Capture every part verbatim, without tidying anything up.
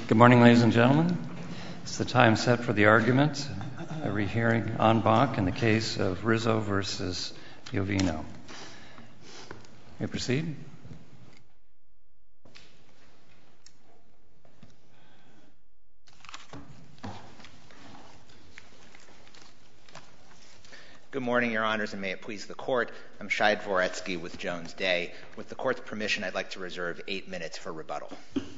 Good morning, ladies and gentlemen. It's the time set for the argument, a rehearing en banc in the case of Rizzo versus Iovino. May I proceed? Good morning, Your Honors, and may it please the Court. I'm Shai Dvoretsky with Jones Day. With the Court's permission, I'd like to reserve eight minutes for rebuttal.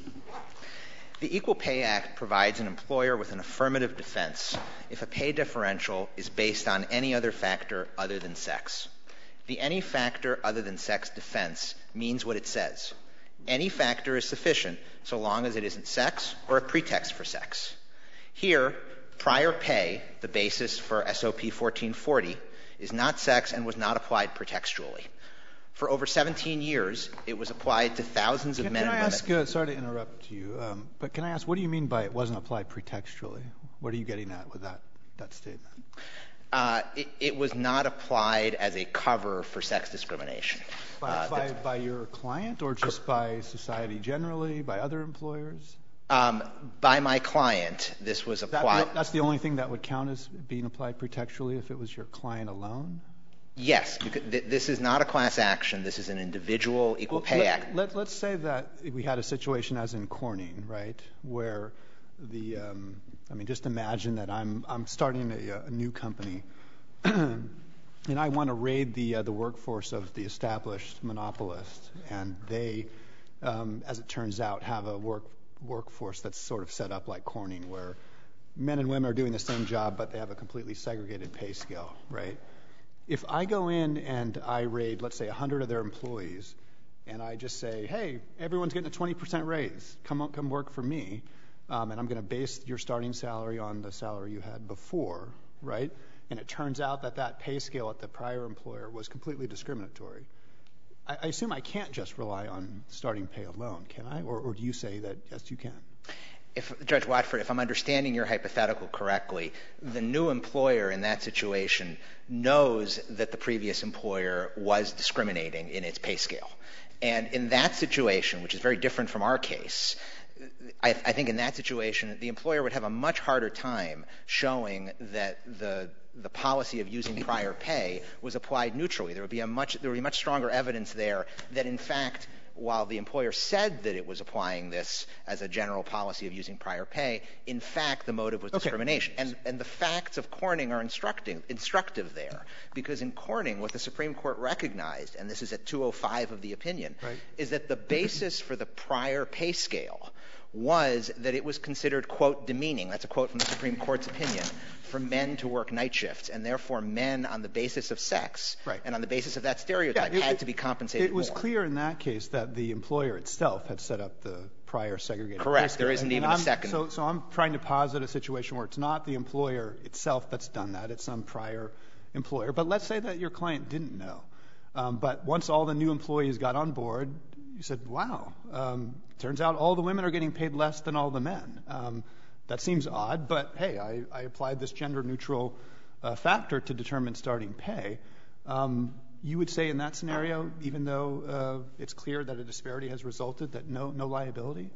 The Equal Pay Act provides an employer with an affirmative defense if a pay differential is based on any other factor other than sex. The any factor other than sex defense means what it says. Any factor is sufficient so long as it isn't sex or a pretext for sex. Here, prior pay, the basis for S O P fourteen forty, is not sex and was not applied pretextually. For over seventeen years, it was applied to thousands of can, men can and I women. Ask, uh, sorry to interrupt you, um, but can I ask, what do you mean by it wasn't applied pretextually? What are you getting at with that, that statement? Uh, it, it was not applied as a cover for sex discrimination. By, uh, by, by your client or just by society generally, by other employers? Um, by my client, this was applied. That, that's the only thing that would count as being applied pretextually if it was your client alone? Yes, because th- this is not a class action. This is an individual Equal well, Pay let, Act. Let, let's say that we had a situation as in Corning, right, where the, um, I mean, just imagine that I'm I'm starting a, a new company, and I want to raid the uh, the workforce of the established monopolist, and they, um, as it turns out, have a work workforce that's sort of set up like Corning, where men and women are doing the same job, but they have a completely segregated pay scale, right? If I go in and I raid, let's say, one hundred of their employees, and I just say, hey, everyone's getting a twenty percent raise. Come on, come work for me, um, and I'm going to base your starting salary on the salary you had before, right? And it turns out that that pay scale at the prior employer was completely discriminatory. I, I assume I can't just rely on starting pay alone, can I? Or, or do you say that, yes, you can? If, Judge Watford, if I'm understanding your hypothetical correctly, the new employer in that situation knows that the previous employer was discriminating in its pay scale. And in that situation, which is very different from our case, I, I think in that situation, the employer would have a much harder time showing that the the policy of using prior pay was applied neutrally. There would be a much there would be much stronger evidence there that, in fact, while the employer said that it was applying this as a general policy of using prior pay, in fact, the motive was okay. discrimination. And, and the facts of Corning are instructing, instructive there, because in Corning, what the Supreme Court recognized, and this is at two oh five of the opinion, right. is that the basis for the prior pay scale was that it was considered, quote, demeaning. That's a quote from the Supreme Court's opinion, for men to work night shifts, and therefore men on the basis of sex right. and on the basis of that stereotype yeah, it, had to be compensated It was more. clear in that case that the employer itself had set up the prior segregated Correct. pay scale. There isn't and, even and a second. So, so I'm trying to posit a situation where it's not the employer itself that's done that. It's some prior employer. But let's say that your client didn't know. Um, but once all the new employees got on board, you said, wow, um, turns out all the women are getting paid less than all the men. Um, that seems odd, but hey, I, I applied this gender-neutral uh, factor to determine starting pay. Um, you would say in that scenario, even though uh, it's clear that a disparity has resulted, that no, no liability?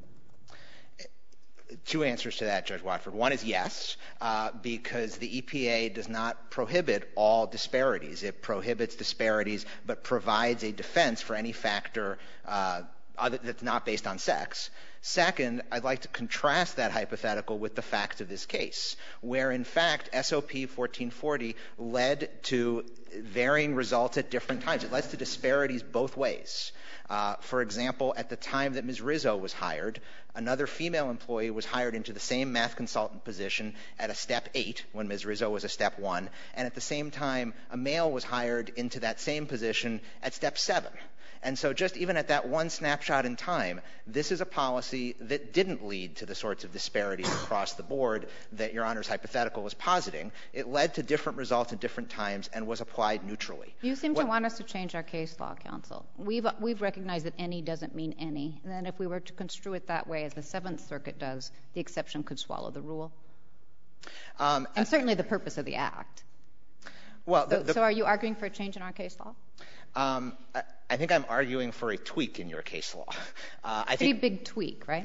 Two answers to that, Judge Watford. One is yes, uh, because the E P A does not prohibit all disparities. It prohibits disparities but provides a defense for any factor uh, other, that's not based on sex. Second, I'd like to contrast that hypothetical with the facts of this case, where, in fact, S O P fourteen forty led to varying results at different times. It led to disparities both ways. Uh, for example, at the time that Miz Rizzo was hired, another female employee was hired into the same math consultant position at a step eight when Miz Rizzo was a step one, and at the same time, a male was hired into that same position at step seven. And so just even at that one snapshot in time, this is a policy that didn't lead to the sorts of disparities across the board that Your Honor's hypothetical was positing. It led to different results at different times and was applied neutrally. You seem what, to want us to change our case law, counsel. We've, we've recognized that any doesn't mean any. And then if we were to construe it that way, as the Seventh Circuit does, the exception could swallow the rule. Um, and certainly the purpose of the Act. Well, the, so, the, so are you arguing for a change in our case law? Um, I, I think I'm arguing for a tweak in your case law. Uh, I Pretty think, big tweak, right?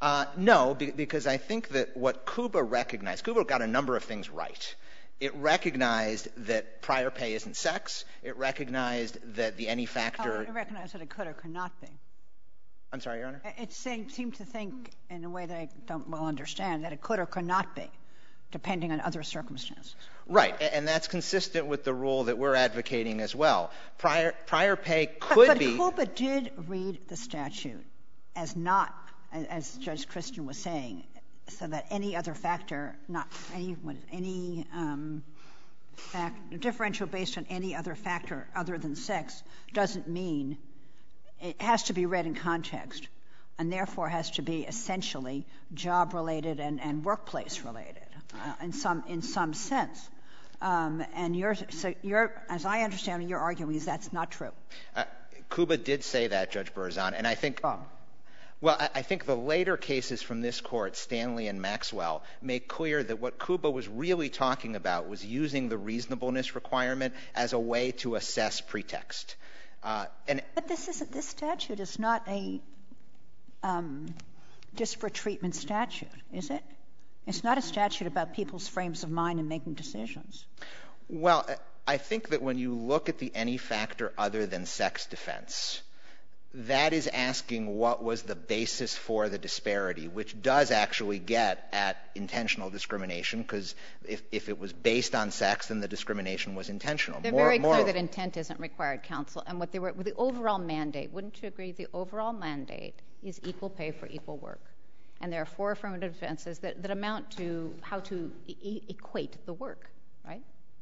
Uh, no, be- because I think that what Kuba recognized, Kuba got a number of things right. It recognized that prior pay isn't sex. It recognized that the any factor... Oh, it recognized that it could or could not be. I'm sorry, Your Honor? It seemed to think, in a way that I don't well understand, that it could or could not be, depending on other circumstances. Right, and that's consistent with the rule that we're advocating as well. Prior, prior pay could but, but be... But Kuba did read the statute as not, as Judge Christian was saying, so that any other factor, not any, any um, fact, differential based on any other factor other than sex doesn't mean... It has to be read in context, and therefore has to be essentially job-related and, and workplace-related uh, in some in some sense. Um, and you're, so you're, as I understand it, you're arguing is that's not true. Uh, Kuba did say that, Judge Berzon, and I think... Oh. Well, I, I think the later cases from this Court, Stanley and Maxwell, make clear that what Kuba was really talking about was using the reasonableness requirement as a way to assess pretext. Uh, and but this isn't. This statute is not a um, disparate treatment statute, is it? It's not a statute about people's frames of mind and making decisions. Well, I think that when you look at the any factor other than sex defense, that is asking what was the basis for the disparity, which does actually get at intentional discrimination, because if, if it was based on sex, then the discrimination was intentional. They're more, very more, clear that intent isn't required, counsel. And what they were, with the overall mandate, wouldn't you agree the overall mandate is equal pay for equal work? And there are four affirmative defenses that, that amount to how to e- equate the work, right?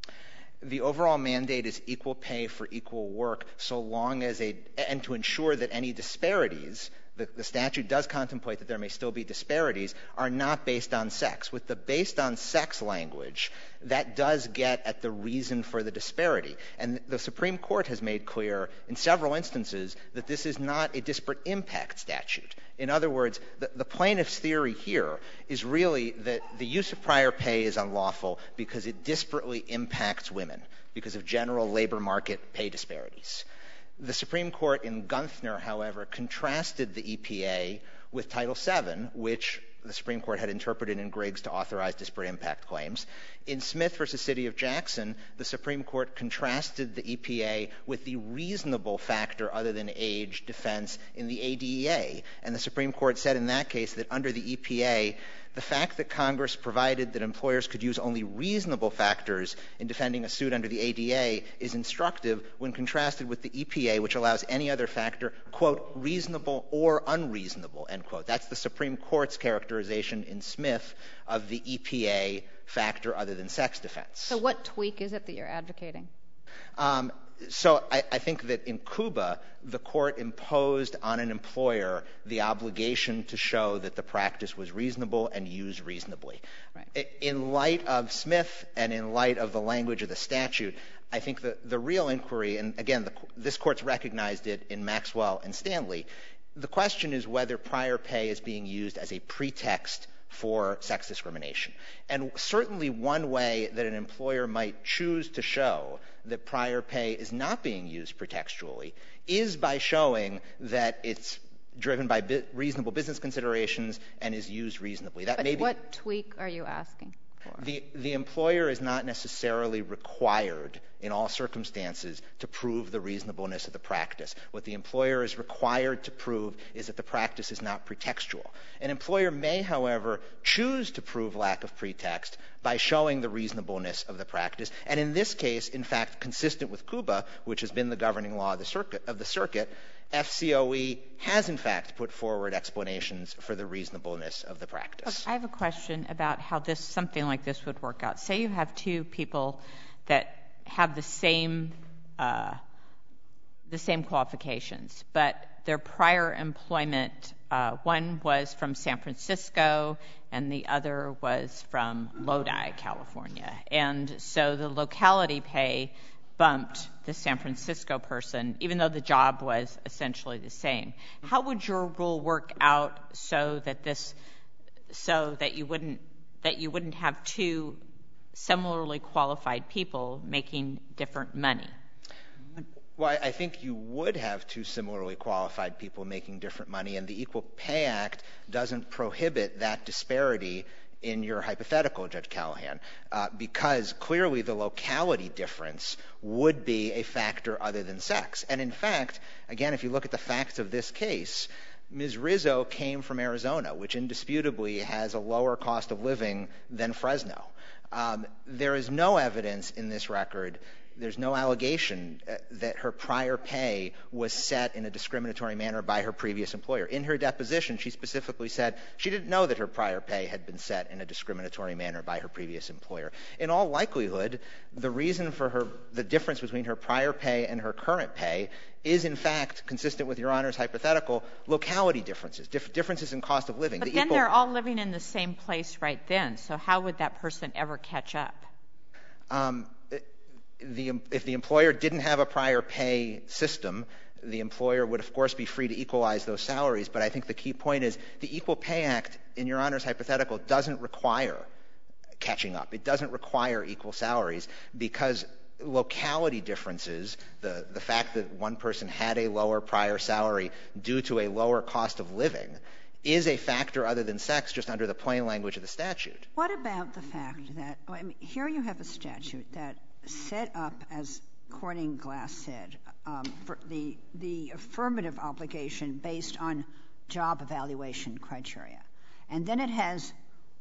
The overall mandate is equal pay for equal work so long as a – and to ensure that any disparities – the, the statute does contemplate that there may still be disparities – are not based on sex. With the based on sex language, that does get at the reason for the disparity. And the Supreme Court has made clear in several instances that this is not a disparate impact statute. In other words, the, the plaintiff's theory here is really that the use of prior pay is unlawful because it disparately impacts women because of general labor market pay disparities. The Supreme Court in Gunther, however, contrasted the E P A with Title seven, which the Supreme Court had interpreted in Griggs to authorize disparate impact claims. In Smith v. City of Jackson, the Supreme Court contrasted the E P A with the reasonable factor other than age defense in the A D E A. And the Supreme Court said in that case that under the E P A, the fact that Congress provided that employers could use only reasonable factors in defending a suit under the A D A is instructive when contrasted with the E P A, which allows any other factor, quote, reasonable or unreasonable, end quote. That's the Supreme Court's characterization in Smith of the E P A factor other than sex defense. So what tweak is it that you're advocating? Um, so I, I think that in Cuba, the court imposed on an employer the obligation to show that the practice was reasonable and used reasonably. Right. In light of Smith and in light of the language of the statute, I think the, the real inquiry, and again, the, this court's recognized it in Maxwell and Stanley, the question is whether prior pay is being used as a pretext for sex discrimination. And certainly one way that an employer might choose to show that prior pay is not being used pretextually is by showing that it's driven by bi- reasonable business considerations and is used reasonably. That but may be, what tweak are you asking for? The, the employer is not necessarily required in all circumstances to prove the reasonableness of the practice. What the employer is required to prove is that the practice is not pretextual. An employer may, however, choose to prove lack of pretext by showing the reasonableness of the practice. And in this case, in fact, consistent with Cuba, which has been the governing law of the circuit, of the circuit F C O E has, in fact, put forward explanations for the reasonableness of the practice. I have a question about how this something like this would work out. Say you have two people that have the same uh, the same qualifications, but their prior employment, uh, one was from San Francisco and the other was from Lodi, California. And so the locality pay bumped the San Francisco person, even though the job was essentially the same. How would your rule work out so that this, so that you wouldn't, that you wouldn't have two similarly qualified people making different money? Well, I think you would have two similarly qualified people making different money, and the Equal Pay Act doesn't prohibit that disparity in your hypothetical, Judge Callahan, uh, because clearly the locality difference would be a factor other than sex. And in fact, again, if you look at the facts of this case, Miz Rizzo came from Arizona, which indisputably has a lower cost of living than Fresno. Um, there is no evidence in this record, there's no allegation uh, that her prior pay was set in a discriminatory manner by her previous employer. In her deposition, she specifically said she didn't know that her prior pay had been set in a discriminatory manner by her previous employer. In all likelihood, the reason for her, the difference between her prior pay and her current pay is in fact consistent with Your Honor's hypothetical, locality differences, dif- differences in cost of living. But the then equal- they're all living in the same place right then, so how would that person ever catch up? Um, The, if the employer didn't have a prior pay system, the employer would, of course, be free to equalize those salaries. But I think the key point is the Equal Pay Act, in Your Honor's hypothetical, doesn't require catching up. It doesn't require equal salaries because locality differences, the, the fact that one person had a lower prior salary due to a lower cost of living, is a factor other than sex just under the plain language of the statute. What about the fact that, I mean, here you have a statute that set up, as Corning Glass said, um, for the the affirmative obligation based on job evaluation criteria. And then it has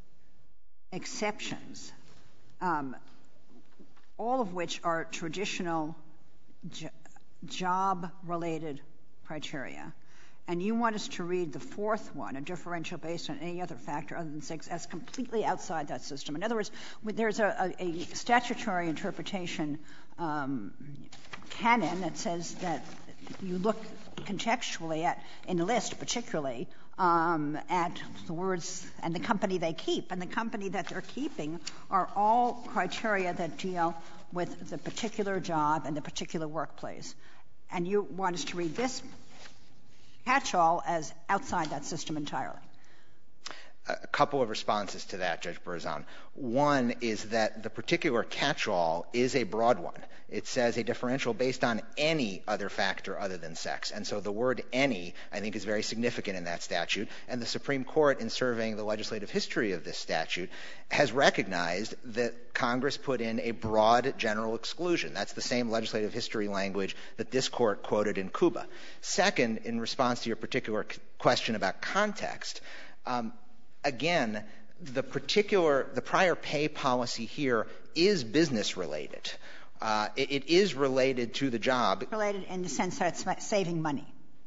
exceptions, um, all of which are traditional jo- job-related criteria. And you want us to read the fourth one, a differential based on any other factor other than sex, as completely outside that system. In other words, there's a, a, a statutory interpretation um, canon that says that you look contextually at, in the list particularly, um, at the words and the company they keep. And the company that they're keeping are all criteria that deal with the particular job and the particular workplace. And you want us to read this catch-all as outside that system entirely. A couple of responses to that, Judge Berzon. One is that the particular catch-all is a broad one. It says a differential based on any other factor other than sex. And so the word any, I think, is very significant in that statute. And the Supreme Court, in surveying the legislative history of this statute, has recognized that Congress put in a broad general exclusion. That's the same legislative history language that this Court quoted in Cuba. Second, in response to your particular question about context, um, again, the particular, the prior pay policy here is business related. Uh, it, it is related to the job. Related in the sense that it's saving money.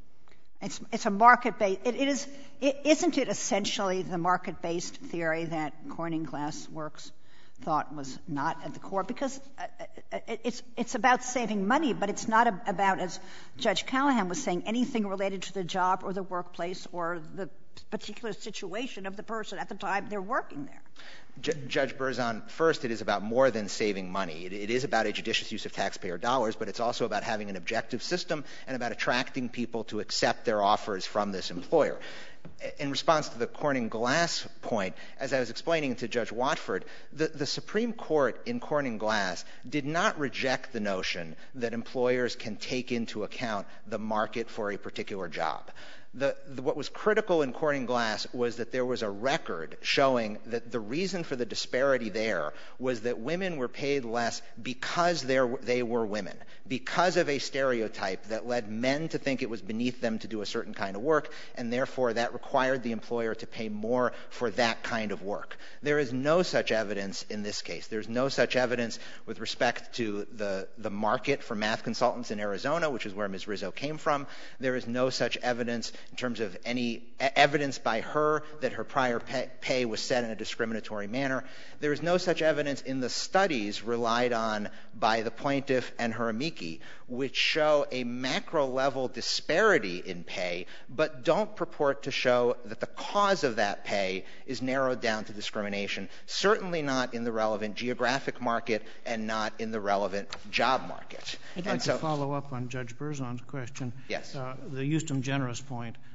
It's, it's a market-based, it, it is, it, isn't it essentially the market-based theory that Corning Glass Works thought was not at the core? Because uh, it's, it's about saving money, but it's not a, about, as Judge Callahan was saying, anything related to the job or the workplace or the particular situation of the person at the time they're working there. J- Judge Berzon, first, it is about more than saving money. It, it is about a judicious use of taxpayer dollars, but it's also about having an objective system and about attracting people to accept their offers from this employer. In response to the Corning Glass point, as I was explaining to Judge Watford, the, the Supreme Court in Corning Glass did not reject the notion that employers can take into account the market for a particular job. The, the, what was critical in Corning Glass was that there was a record showing that the reason for the disparity there was that women were paid less because they were women, because of a stereotype that led men to think it was beneath them to do a certain kind of work, and therefore that required the employer to pay more for that kind of work. There is no such evidence in this case. There's no such evidence with respect to the, the market for math consultants in Arizona, which is where Miz Rizzo came from. There is no such evidence in terms of any evidence by her that her prior pay, pay was set in a discriminatory manner. There is no such evidence in the studies relied on by the plaintiff and her amici, which show a macro-level disparity in pay, but don't purport to show that the cause of that pay is narrowed down to discrimination, certainly not in the relevant geographic market and not in the relevant job market. I'd like and to so, follow up on Judge Berzon's question. Yes. Uh, the Euston Generous point.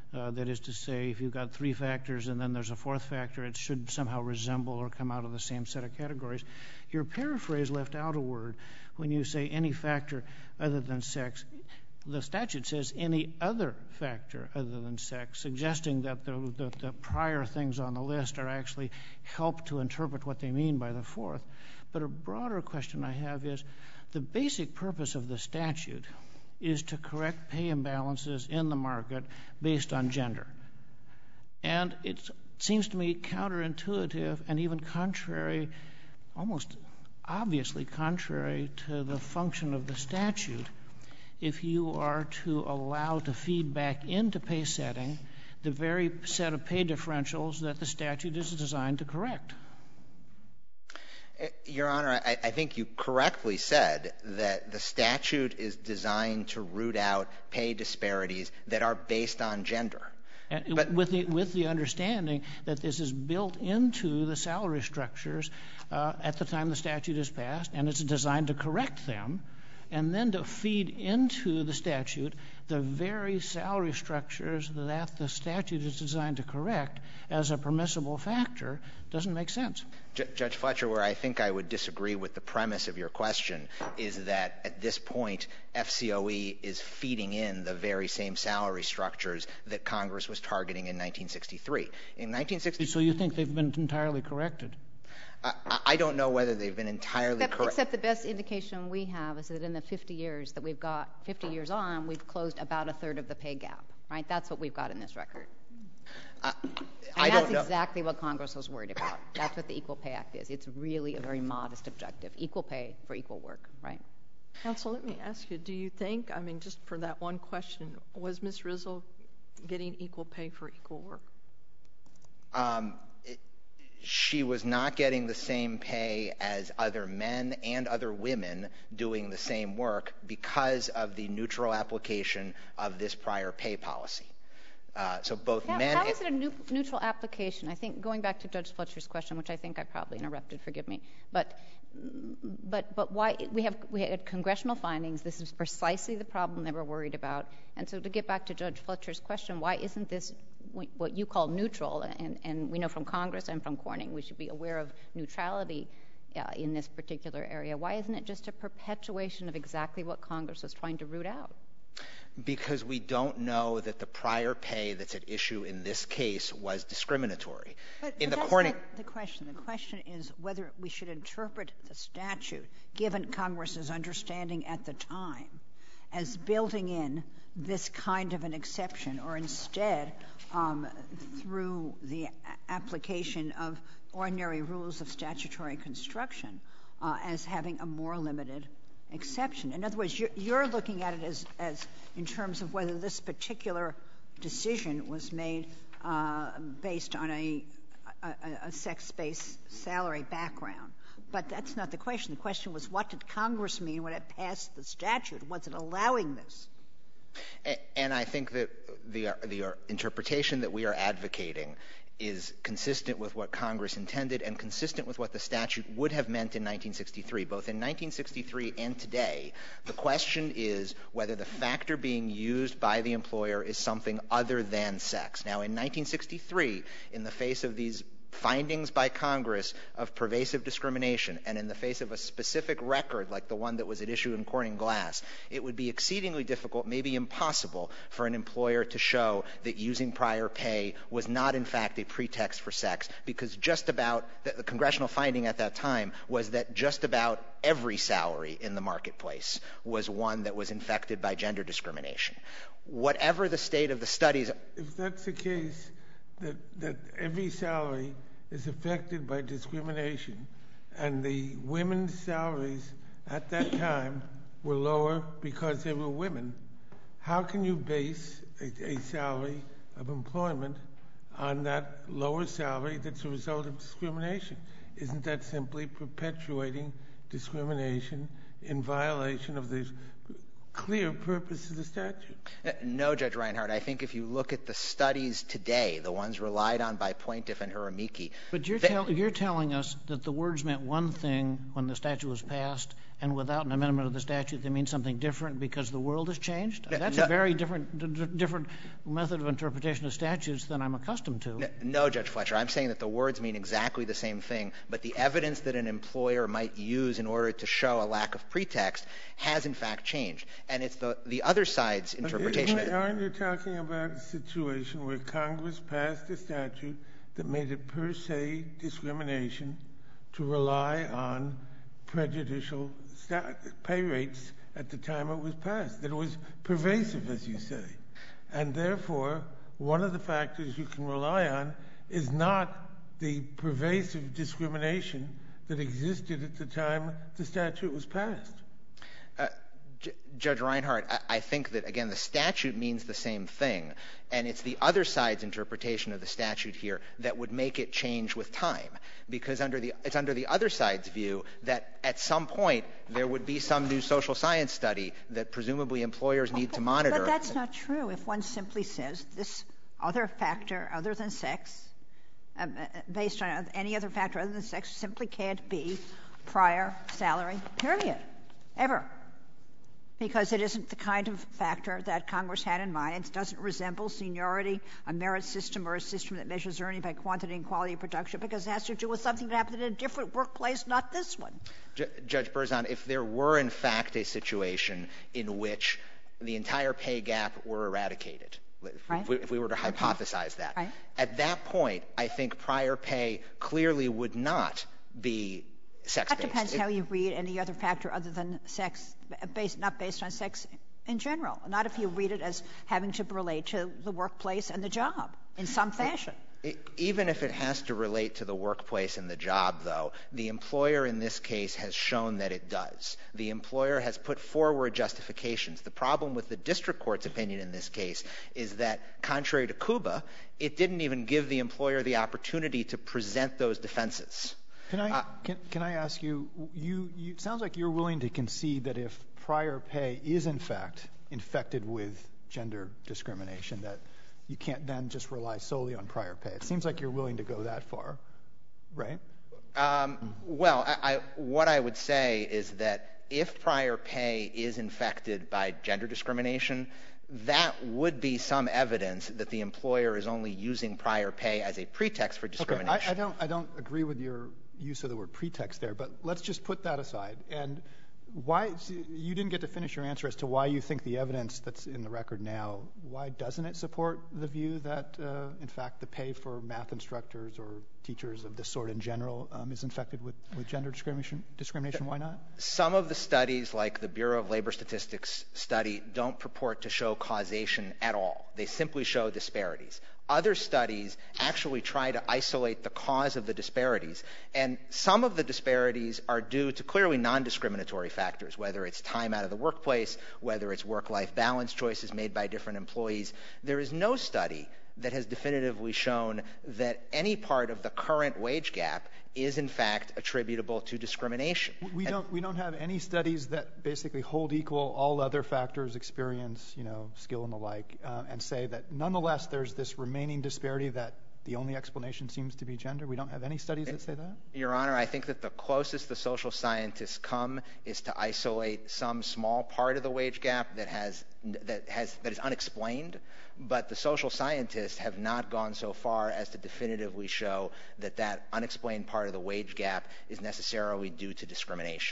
Uh, that is to say, if you've got three factors and then there's a fourth factor, it should somehow resemble or come out of the same set of categories. Your paraphrase left out a word when you say any factor other than sex. The statute says any other factor other than sex, suggesting that the, the, the prior things on the list are actually help to interpret what they mean by the fourth. But a broader question I have is, the basic purpose of the statute is to correct pay imbalances in the market based on gender. And it seems to me counterintuitive and even contrary, almost obviously contrary to the function of the statute, if you are to allow to feed back into pay setting the very set of pay differentials that the statute is designed to correct. Your Honor, I, I think you correctly said that the statute is designed to root out pay disparities that are based on gender. And but with the, with the understanding that this is built into the salary structures uh, at the time the statute is passed, and it's designed to correct them, and then to feed into the statute the very salary structures that the statute is designed to correct as a permissible factor doesn't make sense. J- Judge Fletcher, where I think I would disagree with the premise of your question is that at this point, F C O E is feeding in the very same salary structures that Congress was targeting in nineteen sixty-three. In nineteen sixty-three, so you think they've been entirely corrected? I, I don't know whether they've been entirely except, correct. Except the best indication we have is that in the fifty years that we've got, fifty years on, we've closed about a third of the pay gap, right? That's what we've got in this record. Uh, and I that's don't know. exactly what Congress was worried about. That's what the Equal Pay Act is. It's really a very modest objective, equal pay for equal work, right? Counsel, let me ask you, do you think, I mean, just for that one question, was Miz Rizzo getting equal pay for equal work? Um, it, she was not getting the same pay as other men and other women doing the same work because of the neutral application of this prior pay policy. Uh, so both how, men... How is it a new, neutral application? I think, going back to Judge Fletcher's question, which I think I probably interrupted, forgive me, but but but why we have we had congressional findings. This is precisely the problem they were worried about. And so to get back to Judge Fletcher's question, why isn't this what you call neutral? And, and we know from Congress and from Corning we should be aware of neutrality uh, in this particular area. Why isn't it just a perpetuation of exactly what Congress was trying to root out? Because we don't know that the prior pay that's at issue in this case was discriminatory. But, in but the that's Corning... not the question. The question is whether we should interpret the statute, given Congress's understanding at the time, as building in this kind of an exception, or instead, um, through the a- application of ordinary rules of statutory construction, uh, as having a more limited exception. In other words, you're, you're looking at it as, as in terms of whether this particular decision was made uh, based on a, a, a sex-based salary background. But that's not the question. The question was, what did Congress mean when it passed the statute? Was it allowing this? And I think that the, the interpretation that we are advocating is consistent with what Congress intended and consistent with what the statute would have meant in nineteen sixty-three. Both in nineteen sixty-three and today, the question is whether the factor being used by the employer is something other than sex. Now, in nineteen sixty-three, in the face of these findings by Congress of pervasive discrimination, and in the face of a specific record like the one that was at issue in Corning Glass, it would be exceedingly difficult, maybe impossible, for an employer to show that using prior pay was not in fact a pretext for sex, because just about the, the congressional finding at that time was that just about every salary in the marketplace was one that was infected by gender discrimination. Whatever the state of the studies... If that's the case, that, that every salary is affected by discrimination, and the women's salaries at that time were lower because they were women, how can you base a, a salary of employment on that lower salary that's a result of discrimination? Isn't that simply perpetuating discrimination in violation of the clear purpose of the statute. No, Judge Reinhart. I think if you look at the studies today, the ones relied on by Pointiff and Hiramiki. But you're, tell, you're telling us that the words meant one thing when the statute was passed, and without an amendment of the statute, they mean something different because the world has changed? No, That's no, a very different, different method of interpretation of statutes than I'm accustomed to. No, no, Judge Fletcher. I'm saying that the words mean exactly the same thing, but the evidence that an employer might use in order to show a lack of pretext has, in fact, changed. And it's the, the other side's interpretation. But aren't you talking about a situation where Congress passed a statute that made it per se discrimination to rely on prejudicial pay rates at the time it was passed, that it was pervasive, as you say. And therefore, one of the factors you can rely on is not the pervasive discrimination that existed at the time the statute was passed. Uh, J- Judge Reinhart, I, I think that, again, the statute means the same thing, and it's the other side's interpretation of the statute here that would make it change with time, because under the, it's under the other side's view that at some point there would be some new social science study that presumably employers need to monitor. But that's not true if one simply says this other factor other than sex, um, based on any other factor other than sex, simply can't be prior salary, period, ever. Because it isn't the kind of factor that Congress had in mind. It doesn't resemble seniority, a merit system, or a system that measures earning by quantity and quality of production, because it has to do with something that happened in a different workplace, not this one. J- Judge Berzon, if there were, in fact, a situation in which the entire pay gap were eradicated, if, right. if, we, if we were to hypothesize that, right. at that point, I think prior pay clearly would not be sex-based. That depends it, how you read any other factor other than sex, based, not based on sex in general, not if you read it as having to relate to the workplace and the job in some fashion. It, even if it has to relate to the workplace and the job, though, the employer in this case has shown that it does. The employer has put forward justifications. The problem with the district court's opinion in this case is that, contrary to Cuba, it didn't even give the employer the opportunity to present those defenses. Can I, uh, can, can I ask you, you, you, it sounds like you're willing to concede that if prior pay is, in fact, infected with gender discrimination, that you can't then just rely solely on prior pay. It seems like you're willing to go that far, right? Um, well, I, I, what I would say is that if prior pay is infected by gender discrimination, that would be some evidence that the employer is only using prior pay as a pretext for discrimination. Okay, I, I don't, I don't agree with your use of the word pretext there, but let's just put that aside. And why, you didn't get to finish your answer as to why you think the evidence that's in the record now, why doesn't it support the view that, uh, in fact, the pay for math instructors or teachers of this sort in general um, is infected with, with gender discrimination? Discrimination? Why not? Some of the studies, like the Bureau of Labor Statistics study, don't purport to show causation at all. They simply show disparities. Other studies actually try to isolate the cause of the disparities, and some of the disparities are due to clearly non-discriminatory factors, whether it's time out of the workplace, whether it's work-life balance choices made by different employees. There is no study that has definitively shown that any part of the current wage gap is, in fact, attributable to discrimination. We and don't, we don't have any studies that basically hold equal all other factors, experience, you know, skill and the like, uh, and say that nonetheless there's this remaining disparity that the only explanation seems to be gender. We don't have any studies that say that? Your Honor, I think that the closest the social scientists come is to isolate some small part of the wage gap that has that has that is unexplained, but the social scientists have not gone so far as to definitively show that that unexplained part of the wage gap is necessarily due to discrimination.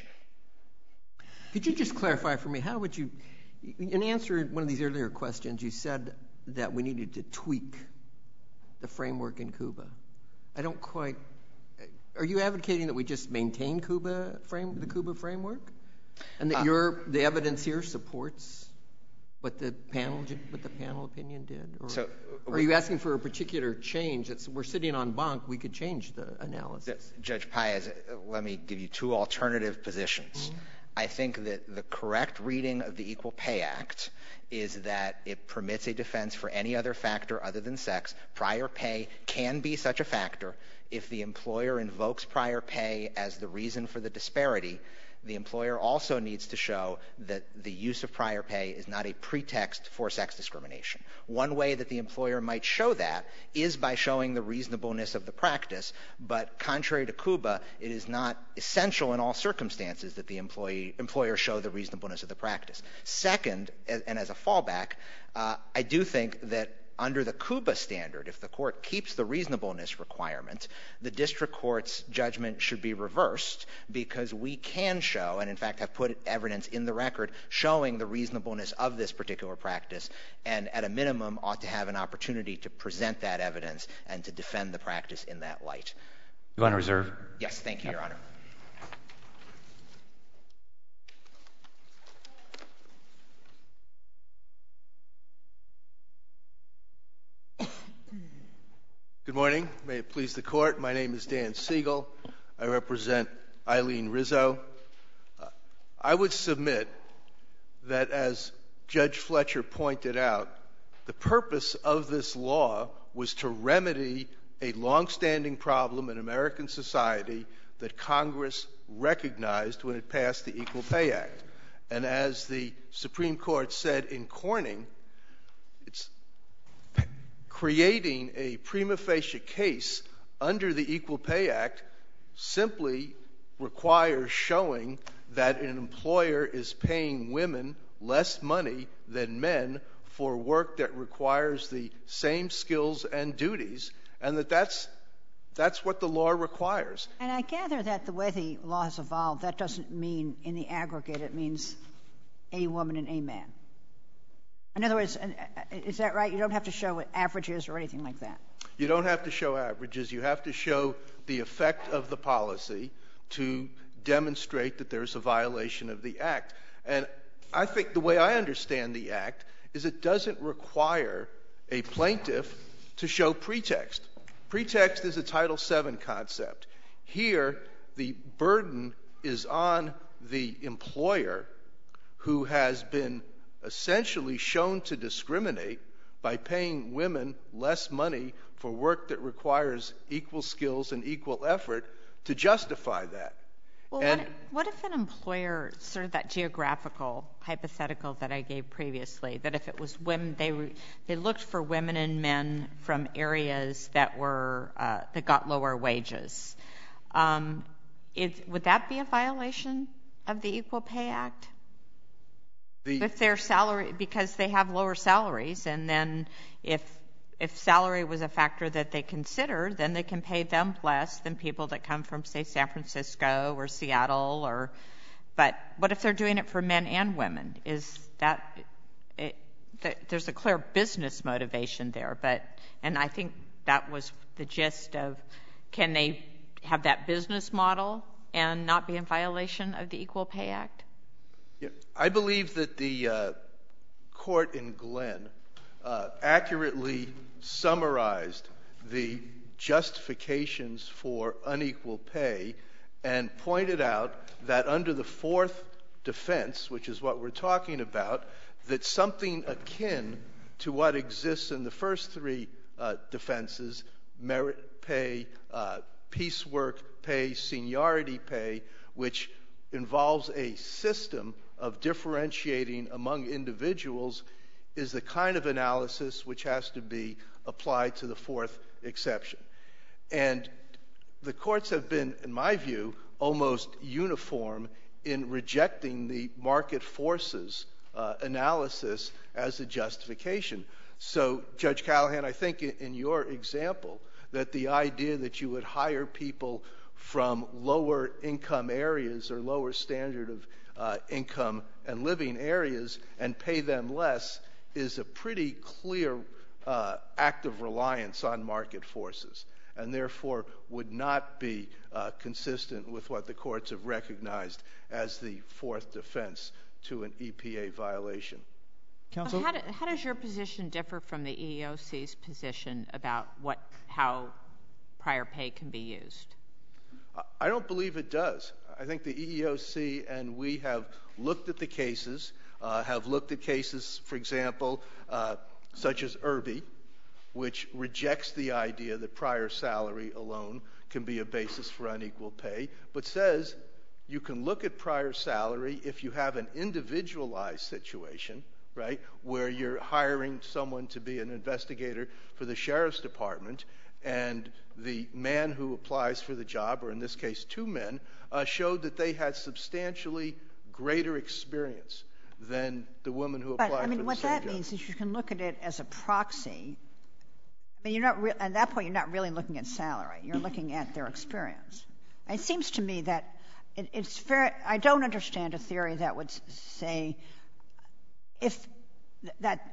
Could you just clarify for me, how would you, in answering one of these earlier questions, you said that we needed to tweak the framework in Cuba. I don't quite, are you advocating that we just maintain Cuba frame, the Cuba framework? And that uh, your, the evidence here supports what the panel, what the panel opinion did? Or, so, or are you asking for a particular change? That's, we're sitting on Bonk, we could change the analysis. Judge Paez, let me give you two alternative positions. Mm-hmm. I think that the correct reading of the Equal Pay Act is that it permits a defense for any other factor other than sex. Prior pay can be such a factor. If the employer invokes prior pay as the reason for the disparity, The employer also needs to show that the use of prior pay is not a pretext for sex discrimination. One way that the employer might show that is by showing the reasonableness of the practice, but contrary to Cuba, it is not essential in all circumstances that the employee, employer show the reasonableness of the practice. Second, and as a fallback, uh, I do think that under the Cuba standard, if the court keeps the reasonableness requirement, the district court's judgment should be reversed because we can show, and in fact have put evidence in the record, showing the reasonableness of this particular practice, and at a minimum ought to have an opportunity to present that evidence and to defend the practice in that light. You want to reserve? Yes, thank you, Your Honor. Good morning. May it please the Court. My name is Dan Siegel. I represent Eileen Rizzo. Uh, I would submit that, as Judge Fletcher pointed out, the purpose of this law was to remedy a longstanding problem in American society that Congress recognized when it passed the Equal Pay Act. And as the Supreme Court said in Corning, it's creating a prima facie case under the Equal Pay Act simply requires showing that an employer is paying women less money than men for work that requires the same skills and duties, and that that's that's what the law requires. And I gather that the way the law has evolved, that doesn't mean in the aggregate it means a woman and a man. In other words, is that right? You don't have to show averages or anything like that. You don't have to show averages. You have to show the effect of the policy to demonstrate that there's a violation of the Act. And I think the way I understand the Act is it doesn't require a plaintiff to show pretext. Pretext is a Title seven concept. Here, the burden is on the employer who has been essentially shown to discriminate by paying women less money for work that requires equal skills and equal effort to justify that. Well, and what, what if an employer, sort of that geographical hypothetical that I gave previously, that if it was women, they re, they looked for women and men from areas that were uh, that got lower wages, um, it, would that be a violation of the Equal Pay Act? The, if their salary, because they have lower salaries, and then if if salary was a factor that they considered, then they can pay them less than people that come from, say, San Francisco or Seattle. Or, but what if they're doing it for men and women? Is that it, th- there's a clear business motivation there? But and I think that was the gist of, can they have that business model and not be in violation of the Equal Pay Act? Yeah, I believe that the uh, court in Glenn uh, accurately summarized the justifications for unequal pay and pointed out that under the fourth defense, which is what we're talking about, that something akin to what exists in the first three uh, defenses, merit pay, uh, piecework pay, seniority pay, which involves a system of differentiating among individuals, is the kind of analysis which has to be applied to the fourth exception. And the courts have been, in my view, almost uniform in rejecting the market forces uh, analysis as a justification. So, Judge Callahan, I think in, in your example, that the idea that you would hire people from lower income areas or lower standard of uh, income and living areas and pay them less is a pretty clear uh, act of reliance on market forces, and therefore would not be uh, consistent with what the courts have recognized as the fourth defense to an E P A violation. Counsel? How, do, how does your position differ from the E E O C's position about what how prior pay can be used? I don't believe it does. I think the E E O C and we have looked at the cases, uh, have looked at cases, for example, uh, such as Irby, which rejects the idea that prior salary alone can be a basis for unequal pay, but says you can look at prior salary if you have an individualized situation, right, where you're hiring someone to be an investigator for the sheriff's department, and the man who applies for the job, or in this case two men, uh, showed that they had substantially greater experience than the woman who applied but, I mean, for the what same that job. means is you can look at it as a proxy. I mean, you're not re- at that point, you're not really looking at salary. You're looking at their experience. And it seems to me that it, it's fair. I don't understand a theory that would say if th- that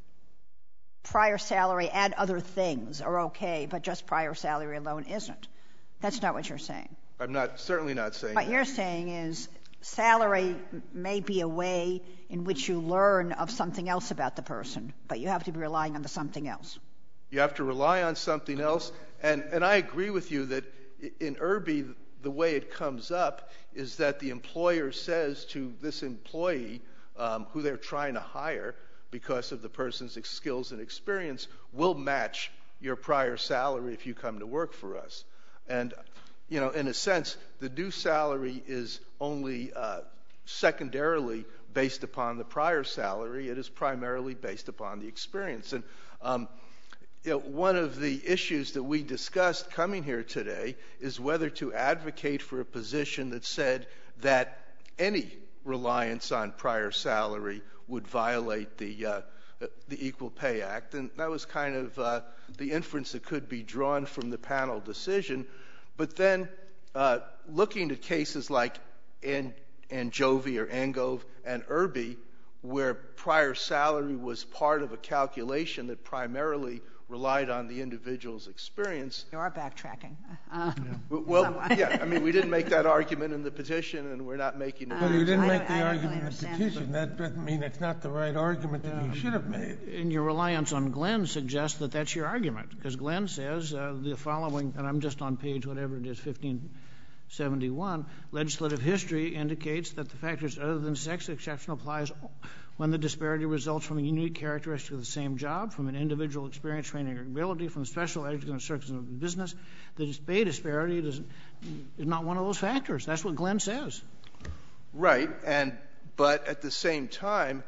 prior salary and other things are okay, but just prior salary alone isn't. That's not what you're saying. I'm not certainly not saying what that. You're saying is salary may be a way in which you learn of something else about the person, but you have to be relying on the something else. You have to rely on something else, and, and I agree with you that in Irby, the way it comes up is that the employer says to this employee um, who they're trying to hire, because of the person's skills and experience, will match your prior salary if you come to work for us. And, you know, in a sense, the new salary is only uh, secondarily based upon the prior salary. It is primarily based upon the experience. And, um, you know, one of the issues that we discussed coming here today is whether to advocate for a position that said that any reliance on prior salary would violate the uh, the Equal Pay Act, and that was kind of uh, the inference that could be drawn from the panel decision. But then, uh, looking at cases like An- Anjovy or Angove and Irby, where prior salary was part of a calculation that primarily relied on the individual's experience. You are backtracking. Uh, yeah. Well, yeah, I mean, we didn't make that argument in the petition, and we're not making it. But you didn't make the I argument really in the petition. That doesn't mean it's not the right argument that you should have made. And your reliance on Glenn suggests that that's your argument, because Glenn says uh, the following, and I'm just on page whatever it is, fifteen seventy-one, legislative history indicates that the factors other than sex exception applies when the disparity results from a unique characteristic of the same job, from an individual experience, training, or ability, from special educational circumstances of business. The pay disparity is, is not one of those factors. That's what Glenn says. Right, and but at the same time,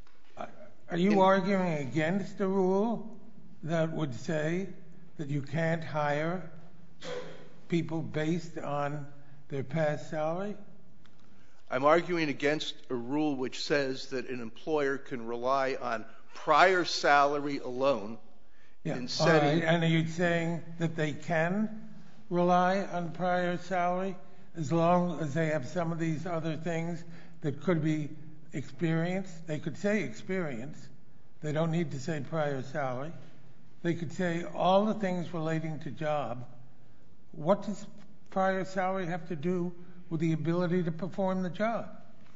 are you arguing against a rule that would say that you can't hire people based on their past salary? I'm arguing against a rule which says that an employer can rely on prior salary alone yeah. in setting. Right. And are you saying that they can rely on prior salary as long as they have some of these other things that could be experience? They could say experience. They don't need to say prior salary. They could say all the things relating to job. What does prior salary have to do with the ability to perform the job?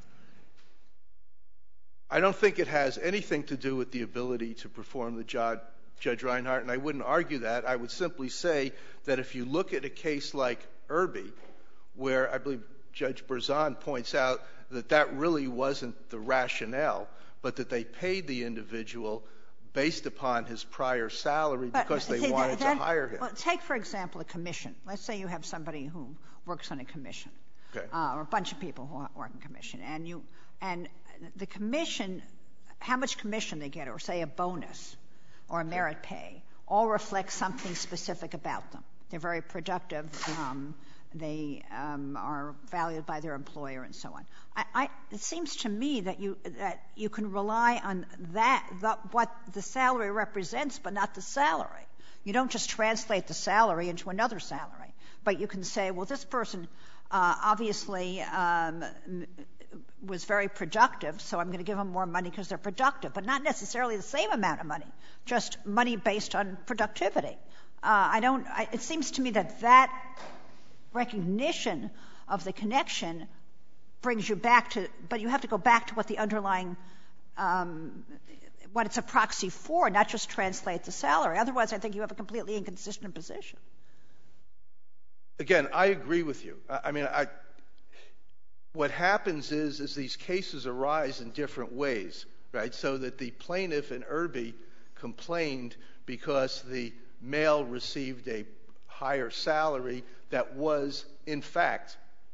I don't think it has anything to do with the ability to perform the job, Judge Reinhart, and I wouldn't argue that. I would simply say that if you look at a case like Irby, where I believe Judge Berzon points out that that really wasn't the rationale, but that they paid the individual based upon his prior salary because but, they see, wanted that, that, to hire him. Well, take, for example, a commission. Let's say you have somebody who works on a commission, okay. uh, or a bunch of people who work in commission, and you and the commission, how much commission they get, or say a bonus or a merit pay, all reflects something specific about them. They're very productive. Um, they um, are valued by their employer, and so on. I, I, it seems to me that you that you can rely on that, the, what the salary represents, but not the salary. You don't just translate the salary into another salary, but you can say, well, this person uh, obviously um, was very productive, so I'm going to give them more money because they're productive, but not necessarily the same amount of money, just money based on productivity. Uh, I don't. I, it seems to me that that recognition of the connection brings you back to, but you have to go back to what the underlying, um, what it's a proxy for, not just translate the salary. Otherwise, I think you have a completely inconsistent position. Again, I agree with you. I, I mean, I, what happens is, is these cases arise in different ways, right? So that the plaintiff in Irby complained because the male received a higher salary that was, in fact,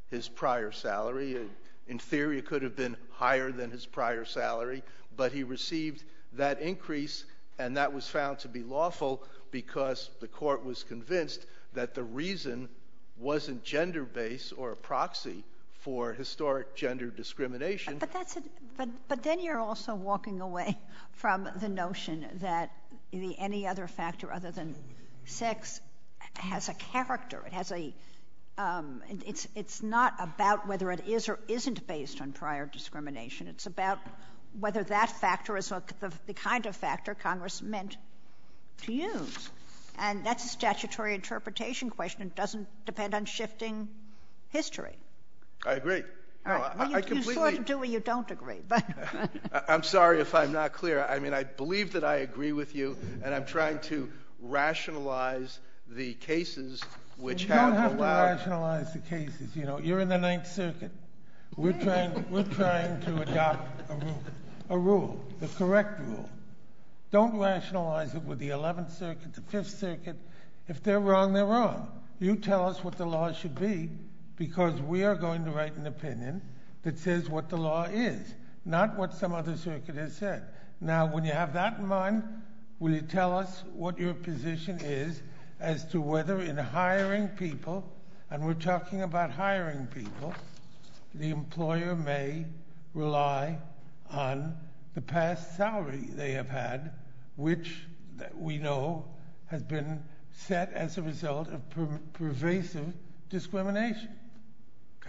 his prior salary. In theory, it could have been higher than his prior salary, but he received that increase, and that was found to be lawful because the court was convinced that the reason wasn't gender-based or a proxy for historic gender discrimination. But that's a, but but then you're also walking away from the notion that the any other factor other than sex has a character. It has a um, it's it's not about whether it is or isn't based on prior discrimination. It's about whether that factor is what the, the kind of factor Congress meant to use. And that's a statutory interpretation question. It doesn't depend on shifting history. I agree. All no, right. Well, I, you, I completely... you sort of do or you don't agree. But I'm sorry if I'm not clear. I mean, I believe that I agree with you, and I'm trying to rationalize the cases which you have don't have allowed... to rationalize the cases. You know, you're in the Ninth Circuit. We're trying, we're trying to adopt a rule, a rule, the correct rule. Don't rationalize it with the Eleventh Circuit, the Fifth Circuit. If they're wrong, they're wrong. You tell us what the law should be, because we are going to write an opinion that says what the law is, not what some other circuit has said. Now, when you have that in mind, will you tell us what your position is as to whether in hiring people, and we're talking about hiring people, the employer may rely on the past salary they have had, which we know has been set as a result of per pervasive discrimination. Okay.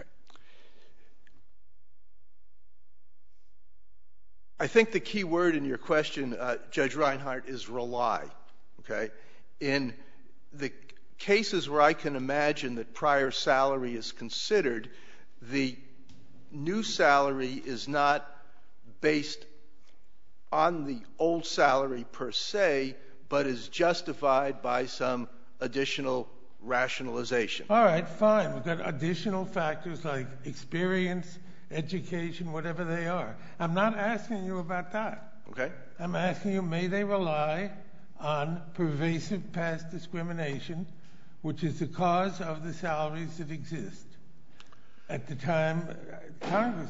I think the key word in your question, uh, Judge Reinhart, is rely. Okay? In the cases where I can imagine that prior salary is considered, the new salary is not based on the old salary per se, but is justified by some additional rationalization. All right, fine. We've got additional factors like experience, education, whatever they are. I'm not asking you about that. Okay. I'm asking you, may they rely on pervasive past discrimination, which is the cause of the salaries that exist at the time Congress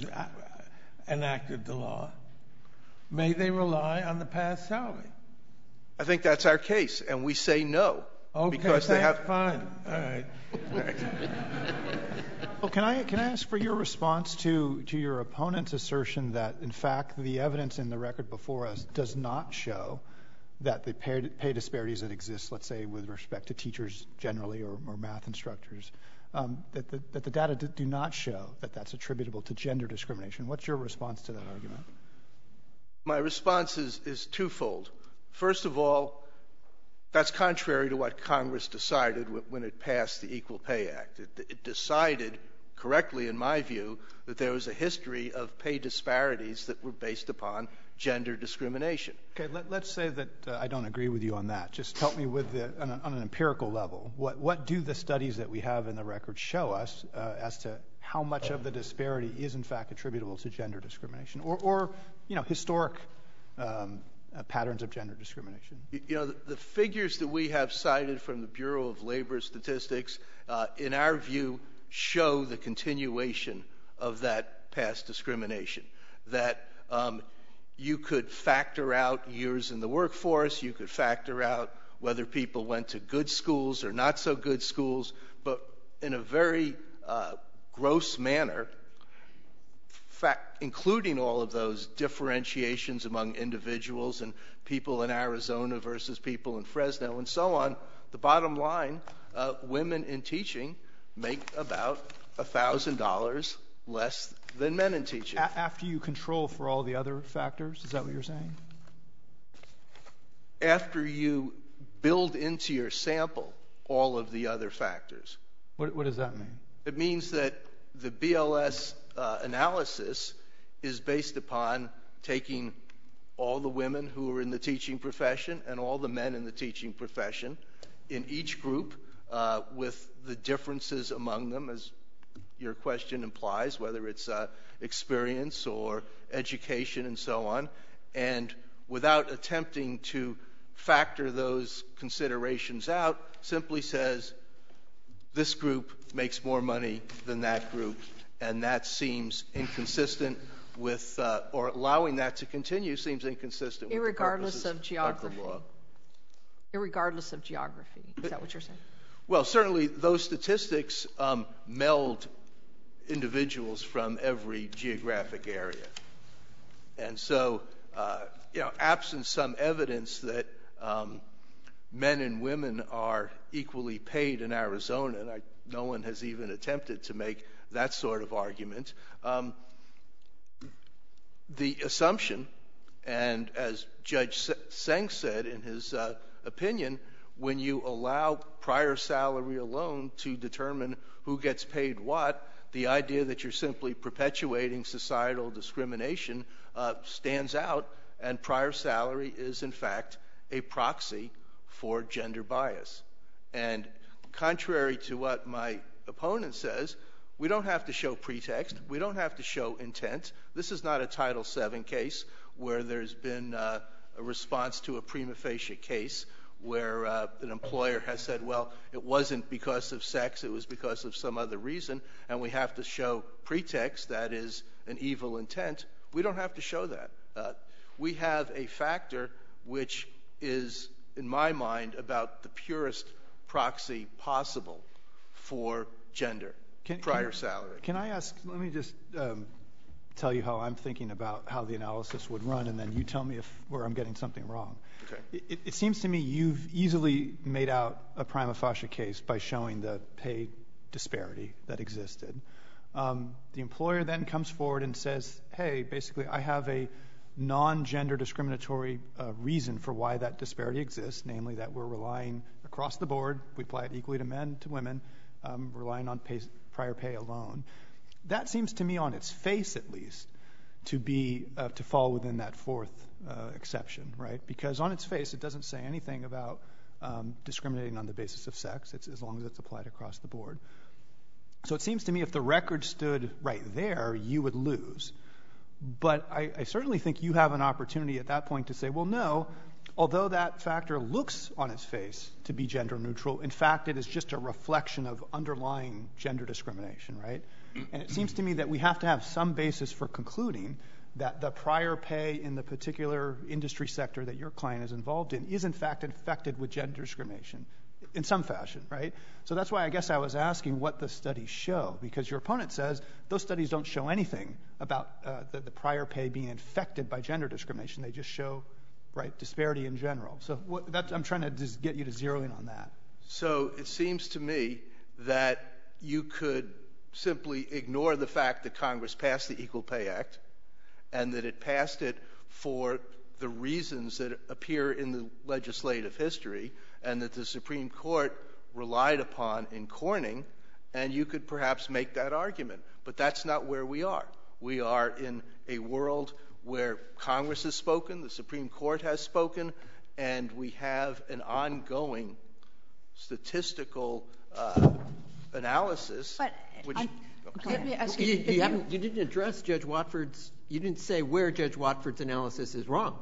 enacted the law? May they rely on the past salary? I think that's our case, and we say no. Okay, because they have fine. All right. All right. Well, can I can I ask for your response to to your opponent's assertion that, in fact, the evidence in the record before us does not show that the pay, pay disparities that exist, let's say, with respect to teachers generally or, or math instructors, um, that, the, that the data do not show that that's attributable to gender discrimination? What's your response to that argument? My response is, is twofold. First of all, that's contrary to what Congress decided when it passed the Equal Pay Act. It, it decided, correctly in my view, that there was a history of pay disparities that were based upon gender discrimination. Okay, let, let's say that uh, I don't agree with you on that. Just help me with the, on, a, on an empirical level. What, what do the studies that we have in the record show us uh, as to how much of the disparity is in fact attributable to gender discrimination or, or you know, historic um, uh, patterns of gender discrimination? You, you know, the, the figures that we have cited from the Bureau of Labor Statistics, uh, in our view, show the continuation of that past discrimination. That um, you could factor out years in the workforce, you could factor out whether people went to good schools or not so good schools, but in a very uh, gross manner, fact, including all of those differentiations among individuals and people in Arizona versus people in Fresno and so on, the bottom line, uh, women in teaching make about one thousand dollars less than men in teaching. A- after you control for all the other factors? Is that what you're saying? After you build into your sample all of the other factors. What, what does that mean? It means that the B L S uh, analysis is based upon taking all the women who are in the teaching profession and all the men in the teaching profession in each group uh, with the differences among them, as your question implies, whether it's uh, experience or education and so on, and without attempting to factor those considerations out, simply says this group makes more money than that group, and that seems inconsistent with, uh, or allowing that to continue seems inconsistent with the purposes of geography. of the law. Irregardless of geography. Is that what you're saying? Well, certainly those statistics um, meld individuals from every geographic area. And so, uh, you know, absent some evidence that um, men and women are equally paid in Arizona, and I, no one has even attempted to make that sort of argument, um, the assumption, and as Judge Seng said in his uh, opinion, when you allow prior salary alone to determine who gets paid what, the idea that you're simply perpetuating societal discrimination uh, stands out, and prior salary is, in fact, a proxy for gender bias. And contrary to what my opponent says, we don't have to show pretext. We don't have to show intent. This is not a Title seven case where there's been uh, a response to a prima facie case where uh, an employer has said, well, it wasn't because of sex, it was because of some other reason, and we have to show pretext, that is, an evil intent. We don't have to show that. Uh, we have a factor which is, in my mind, about the purest proxy possible for gender, can, prior can, salary. Can I ask, let me just um, tell you how I'm thinking about how the analysis would run, and then you tell me if where I'm getting something wrong. Okay. It, it seems to me you've easily made out a prima facie case by showing the pay disparity that existed. Um, the employer then comes forward and says, hey, basically I have a non-gender discriminatory uh, reason for why that disparity exists, namely that we're relying across the board, we apply it equally to men, to women, um, relying on pay, prior pay alone. That seems to me on its face, at least, to be uh, to fall within that fourth uh, exception, right? Because on its face, it doesn't say anything about um, discriminating on the basis of sex, it's, as long as it's applied across the board. So it seems to me if the record stood right there, you would lose. But I, I certainly think you have an opportunity at that point to say, well, no, although that factor looks on its face to be gender neutral, in fact, it is just a reflection of underlying gender discrimination, right? And it seems to me that we have to have some basis for concluding that the prior pay in the particular industry sector that your client is involved in is, in fact, infected with gender discrimination in some fashion, right? So that's why I guess I was asking what the studies show, because your opponent says those studies don't show anything about uh, the, the prior pay being infected by gender discrimination. They just show, right, disparity in general. So what, that's, I'm trying to just get you to zero in on that. So it seems to me that you could simply ignore the fact that Congress passed the Equal Pay Act and that it passed it for the reasons that appear in the legislative history and that the Supreme Court relied upon in Corning, and you could perhaps make that argument. But that's not where we are. We are in a world where Congress has spoken, the Supreme Court has spoken, and we have an ongoing statistical uh, analysis. But which, I'm, okay. Let me ask You, you, you, haven't, you didn't address Judge Watford's, you didn't say where Judge Watford's analysis is wrong.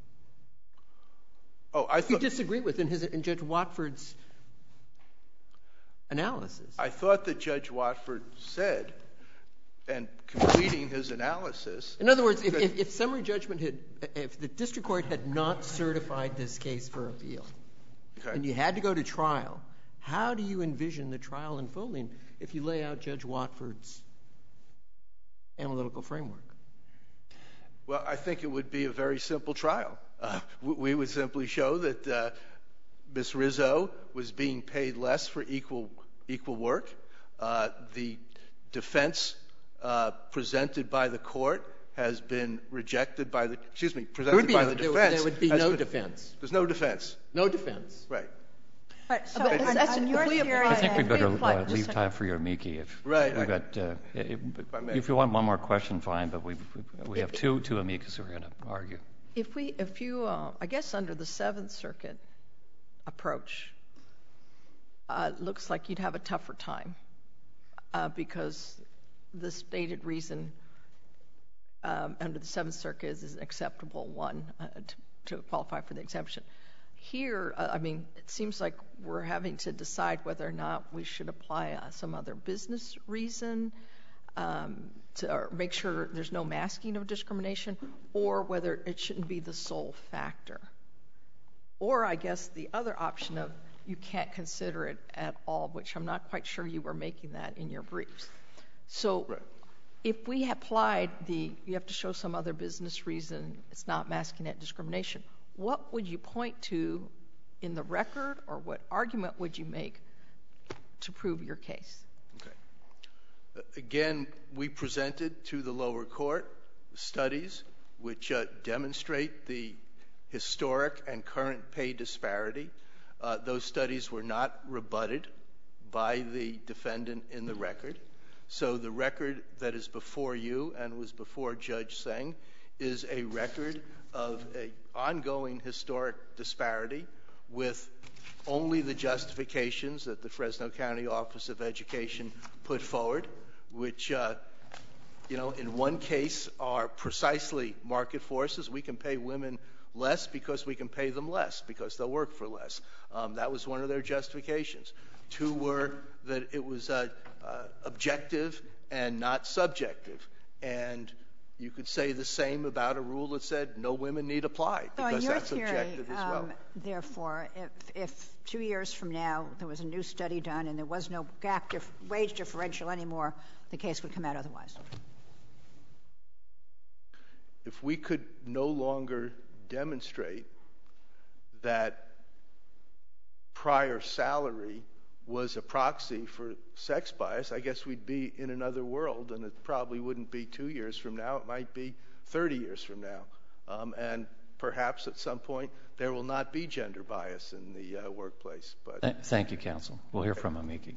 Oh, I You thought disagree with in, his, in Judge Watford's analysis. I thought that Judge Watford said, and completing his analysis. In other words, if, if, if summary judgment had, if the district court had not certified this case for appeal, Okay. and you had to go to trial, how do you envision the trial unfolding if you lay out Judge Watford's analytical framework? Well, I think it would be a very simple trial. Uh, we would simply show that uh, Miz Rizzo was being paid less for equal equal work. Uh, the defense uh, presented by the court has been rejected by the excuse me presented by no, the there, defense. There would be no been, defense. There's no defense. No defense. Right. But so But on, that's- on your if we theory, I think we If better we apply- uh, just leave a- time for your amici. If Right, We've I- got, uh, if, I may. if you want one more question, fine, but we we have two two amicus who are going to argue. if we, if you, uh, I guess under the Seventh Circuit approach, uh, looks like you'd have a tougher time uh, because the stated reason um, under the Seventh Circuit is an acceptable one uh, to, to qualify for the exemption. here, uh, I mean, it seems like we're having to decide whether or not we should apply uh, some other business reason um, to or make sure there's no masking of discrimination, or whether it shouldn't be the sole factor. Or I guess the other option of you can't consider it at all, which I'm not quite sure you were making that in your briefs. So right. If we applied the, you have to show some other business reason, it's not masking that discrimination, what would you point to in the record, or what argument would you make to prove your case? Okay. Again, we presented to the lower court studies which uh, demonstrate the historic and current pay disparity. Uh, those studies were not rebutted by the defendant in the record. So the record that is before you and was before Judge Seng is a record of an ongoing historic disparity with only the justifications that the Fresno County Office of Education put forward, which, uh, you know, in one case are precisely market forces. We can pay women less because we can pay them less, because they'll work for less. Um, that was one of their justifications. Two were that it was uh, uh, objective and not subjective. And you could say the same about a rule that said no women need apply, because so that's theory, objective as well. Um, therefore, if, if two years from now there was a new study done and there was no gap dif- wage differential anymore, the case would come out otherwise. If we could no longer demonstrate that prior salary was a proxy for sex bias, I guess we'd be in another world, and it probably wouldn't be two years from now. It might be thirty years from now. Um, and perhaps at some point there will not be gender bias in the uh, workplace. But Th- Thank you, counsel. We'll hear from Amiki.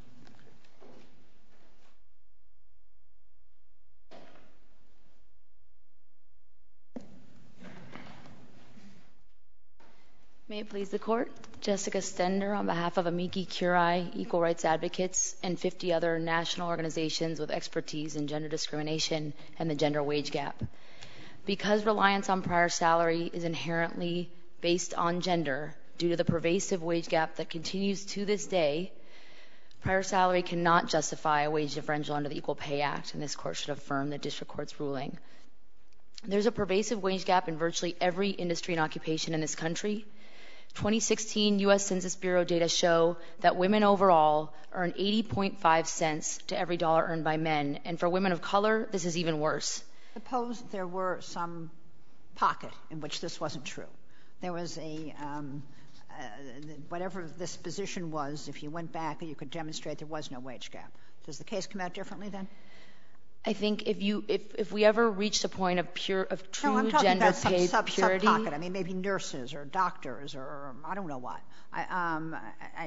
May it please the Court. Jessica Stender on behalf of Amici Curiae, Equal Rights Advocates, and fifty other national organizations with expertise in gender discrimination and the gender wage gap. Because reliance on prior salary is inherently based on gender due to the pervasive wage gap that continues to this day, prior salary cannot justify a wage differential under the Equal Pay Act, and this Court should affirm the District Court's ruling. There's a pervasive wage gap in virtually every industry and occupation in this country. twenty sixteen U S Census Bureau data show that women overall earn eighty point five cents to every dollar earned by men, and for women of color, this is even worse. Suppose there were some pocket in which this wasn't true. There was a, um, uh, whatever this position was, if you went back and you could demonstrate there was no wage gap. Does the case come out differently then? I think if you if, if we ever reached a point of pure of true no, I'm talking gender about some pay sub, purity, sub pocket. I mean, maybe nurses or doctors or I don't know what. I, um, I, I,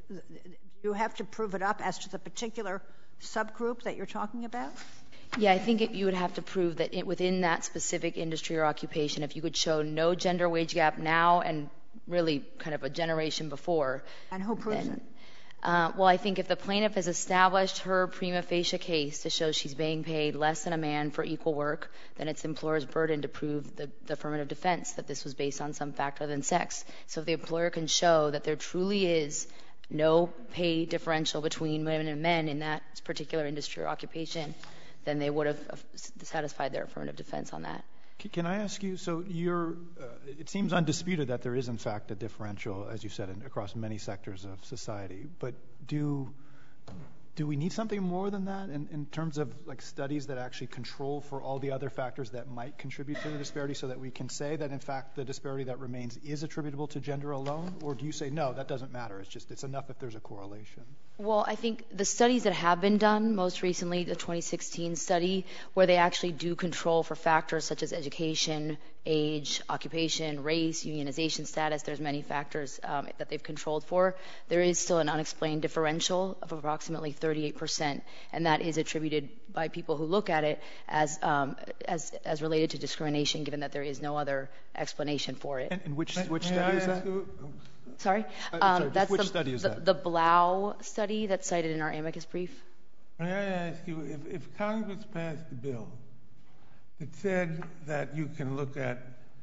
you have to prove it up as to the particular subgroup that you're talking about. Yeah, I think it, you would have to prove that it, within that specific industry or occupation, if you could show no gender wage gap now and really kind of a generation before. And who proves then, it? Uh, well, I think if the plaintiff has established her prima facie case to show she's being paid less than a man for equal work, then it's the employer's burden to prove the, the affirmative defense that this was based on some factor other than sex. So if the employer can show that there truly is no pay differential between women and men in that particular industry or occupation, then they would have satisfied their affirmative defense on that. Can I ask you, so you're, uh, it seems undisputed that there is, in fact, a differential, as you said, in, across many sectors of society. But do do we need something more than that in, in terms of like studies that actually control for all the other factors that might contribute to the disparity so that we can say that, in fact, the disparity that remains is attributable to gender alone? Or do you say, no, that doesn't matter, it's just it's enough if there's a correlation? Well, I think the studies that have been done, most recently the twenty sixteen study, where they actually do control for factors such as education, age, occupation, race, unionization status, there's many factors um, that they've controlled for. There is still an unexplained differential of approximately thirty-eight percent, and that is attributed by people who look at it as um, as as related to discrimination, given that there is no other explanation for it. And, and which, which May study I is that? you- Sorry? Uh, Um, sorry, that's which the, study is the, that? the Blau study that's cited in our amicus brief. May I ask you, if, if Congress passed a bill that said that you can look at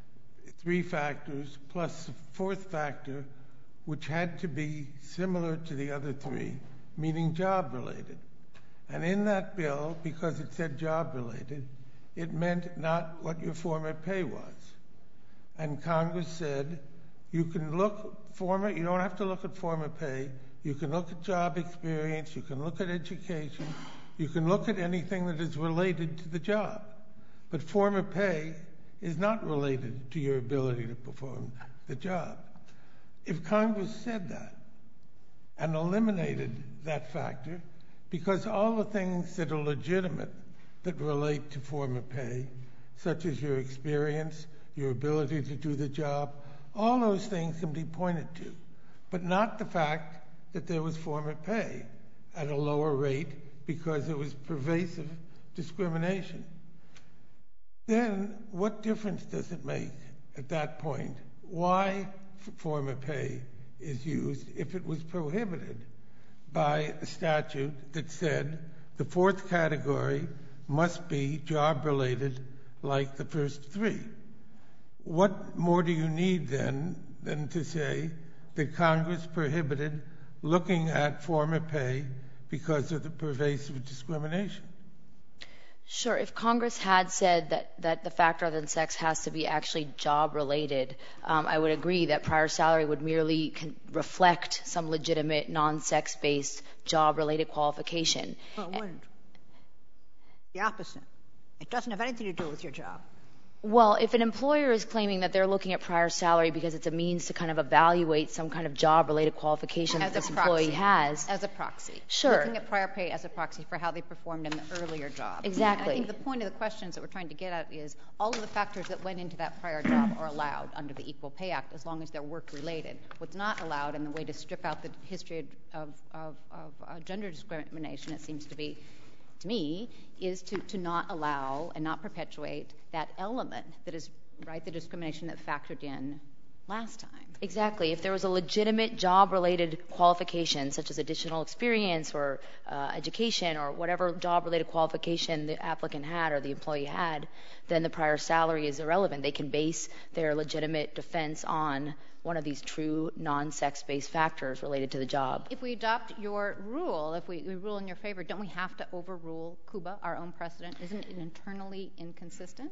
three factors plus the fourth factor, which had to be similar to the other three, meaning job-related. And in that bill, because it said job-related, it meant not what your former pay was. And Congress said, you can look former, you don't have to look at former pay, you can look at job experience, you can look at education, you can look at anything that is related to the job. But former pay is not related to your ability to perform the job. If Congress said that and eliminated that factor, because all the things that are legitimate that relate to former pay, such as your experience, your ability to do the job, all those things can be pointed to, but not the fact that there was former pay at a lower rate because it was pervasive discrimination. Then what difference does it make at that point why former pay is used if it was prohibited by a statute that said the fourth category must be job-related like the first three? What more do you need then than to say that Congress prohibited looking at former pay because of the pervasive discrimination? Sure. If Congress had said that, that the factor other than sex has to be actually job-related, um, I would agree that prior salary would merely con- reflect some legitimate non-sex-based job-related qualification. Well, it wouldn't. The opposite. It doesn't have anything to do with your job. Well, if an employer is claiming that they're looking at prior salary because it's a means to kind of evaluate some kind of job-related qualification that this employee has. As a proxy. Sure. Looking at prior pay as a proxy for how they performed in the earlier job. Exactly. And I think the point of the questions that we're trying to get at is all of the factors that went into that prior job are allowed under the Equal Pay Act as long as they're work-related. What's not allowed, and the way to strip out the history of, of, of uh, gender discrimination, it seems to be, to me, is to, to not allow and not perpetuate that element that is, right, the discrimination that factored in last time. Exactly. If there was a legitimate job-related qualification, such as additional experience or uh, education or whatever job-related qualification the applicant had or the employee had, then the prior salary is irrelevant. They can base their legitimate defense on one of these true non-sex-based factors related to the job. If we adopt your rule, if we, we rule in your favor, don't we have to overrule Cuba, our own precedent? Isn't it internally inconsistent?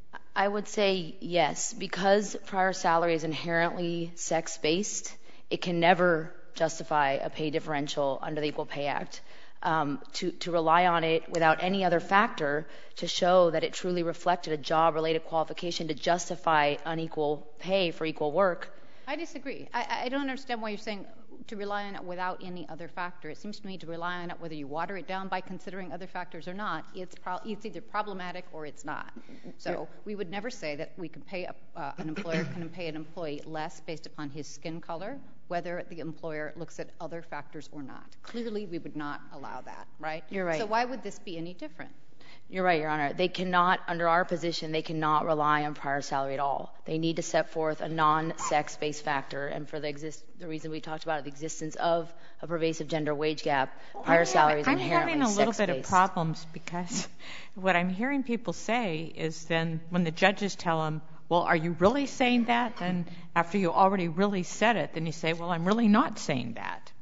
I would say yes. Because prior salary is inherently sex-based, it can never justify a pay differential under the Equal Pay Act. Um, to, to rely on it without any other factor to show that it truly reflected a job-related qualification to justify unequal pay for equal work. I disagree. I, I don't understand why you're saying to rely on it without any other factor. It seems to me to rely on it whether you water it down by considering other factors or not, it's, pro- it's either problematic or it's not. So we would never say that we can pay a, uh, an employer can pay an employee less based upon his skin color, whether the employer looks at other factors or not. Clearly, we would not allow that, right? You're right. So why would this be any different? You're right, Your Honor. They cannot, under our position, they cannot rely on prior salary at all. They need to set forth a non-sex-based factor, and for the exist the reason we talked about, the existence of a pervasive gender wage gap, prior salary is inherently I'm having a little sex-based. bit of problems because what I'm hearing people say is then when the judges tell them, well, are you really saying that? And after you already really said it, then you say, well, I'm really not saying that.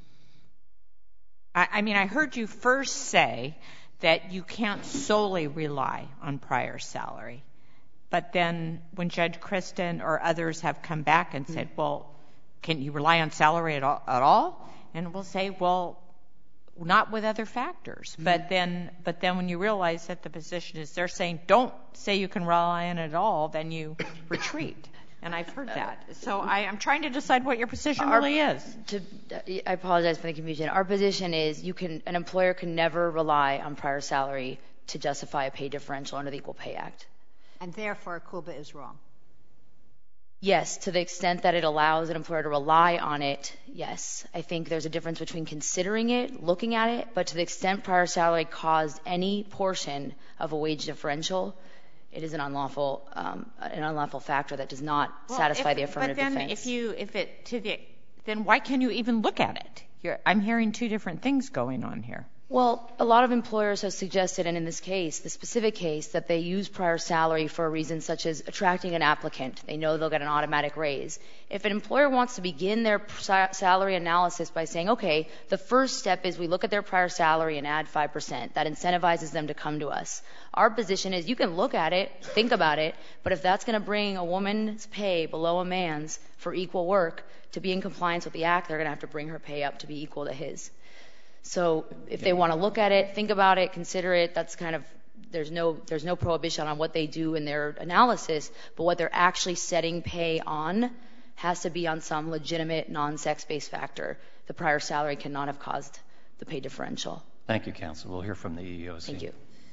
I, I mean, I heard you first say that you can't solely rely on prior salary. But then when Judge Kristen or others have come back and said, well, can you rely on salary at all? At all? And we'll say, well, not with other factors. Mm-hmm. But then but then when you realize that the position is they're saying don't say you can rely on it at all, then you retreat. And I've heard that. So I, I'm trying to decide what your position Our, really is. To, I apologize for the confusion. Our position is you can an employer can never rely on prior salary to justify a pay differential under the Equal Pay Act. And therefore, Cuba is wrong. Yes, to the extent that it allows an employer to rely on it, yes. I think there's a difference between considering it, looking at it, but to the extent prior salary caused any portion of a wage differential, it is an unlawful, um, an unlawful factor that does not well, satisfy if, the affirmative but then defense. If you, if it, to the, then why can you even look at it? You're, I'm hearing two different things going on here. Well, a lot of employers have suggested, and in this case, the specific case, that they use prior salary for a reason such as attracting an applicant. They know they'll get an automatic raise. If an employer wants to begin their salary analysis by saying, okay, the first step is we look at their prior salary and add five percent, that incentivizes them to come to us. Our position is you can look at it, think about it, but if that's going to bring a woman's pay below a man's for equal work to be in compliance with the Act, they're going to have to bring her pay up to be equal to his. So if they want to look at it, think about it, consider it, that's kind of, there's no there's no prohibition on what they do in their analysis, but what they're actually setting pay on has to be on some legitimate non-sex-based factor. The prior salary cannot have caused the pay differential. Thank you, counsel. We'll hear from the E E O C. Thank you.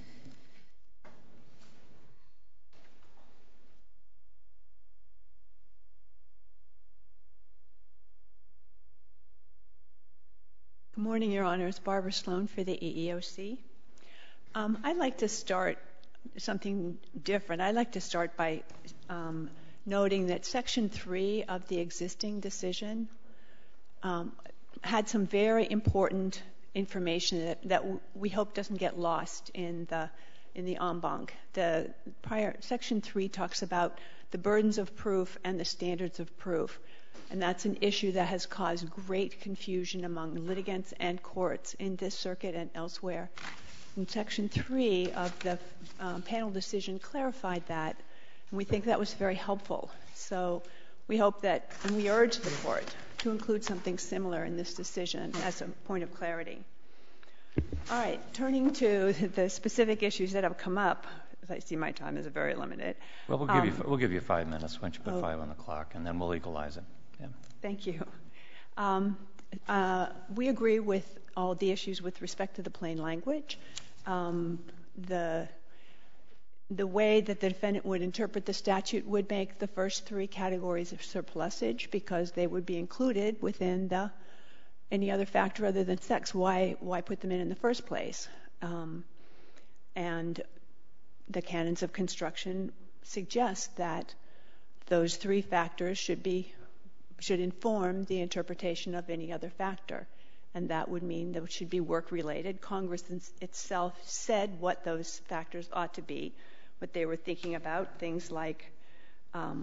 Good morning, Your Honors. Barbara Sloan for the E E O C. Um, I'd like to start something different. I'd like to start by um, noting that Section three of the existing decision um, had some very important information that, that w- we hope doesn't get lost in the in the en banc. The prior Section three talks about the burdens of proof and the standards of proof. And that's an issue that has caused great confusion among litigants and courts in this circuit and elsewhere. And Section three of the um, panel decision clarified that, and we think that was very helpful. So we hope that, and we urge the Court to include something similar in this decision as a point of clarity. All right, turning to the specific issues that have come up, as I see my time is very limited. Well, we'll give, um, you, we'll give you five minutes once you put oh, five on the clock, and then we'll equalize it. Yeah. Thank you. Um, uh, we agree with all the issues with respect to the plain language. Um, the the way that the defendant would interpret the statute would make the first three categories of surplusage because they would be included within the any other factor other than sex. Why why put them in in the first place? Um, and the canons of construction suggest that those three factors should be should inform the interpretation of any other factor. And that would mean that it should be work-related. Congress itself said what those factors ought to be, what they were thinking about, things like um,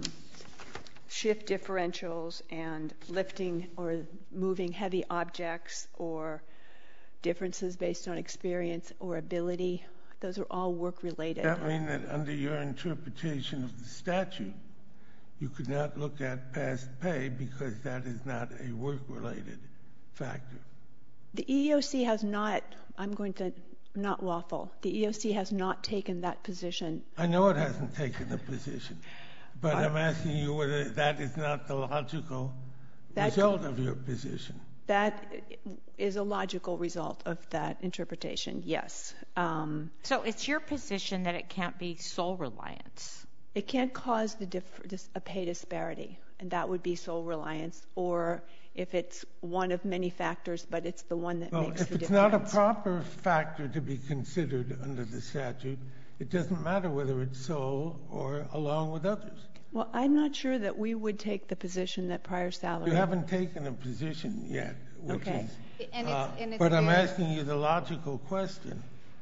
shift differentials and lifting or moving heavy objects or differences based on experience or ability. Those are all work-related. That means that under your interpretation of the statute, you could not look at past pay because that is not a work-related factor. The E E O C has not, I'm going to not waffle, the E E O C has not taken that position. I know it hasn't taken the position, but I, I'm asking you whether that is not the logical result of your position. That is a logical result of that interpretation, yes. Um, so it's your position that it can't be sole reliance? It can't cause the diff- a pay disparity, and that would be sole reliance, or if it's one of many factors, but it's the one that well, makes the difference. Well, if it's not a proper factor to be considered under the statute, it doesn't matter whether it's sole or along with others. Well, I'm not sure that we would take the position that prior salary... You haven't taken a position yet, which okay. is... And uh, it's, and it's but I'm very... asking you the logical question.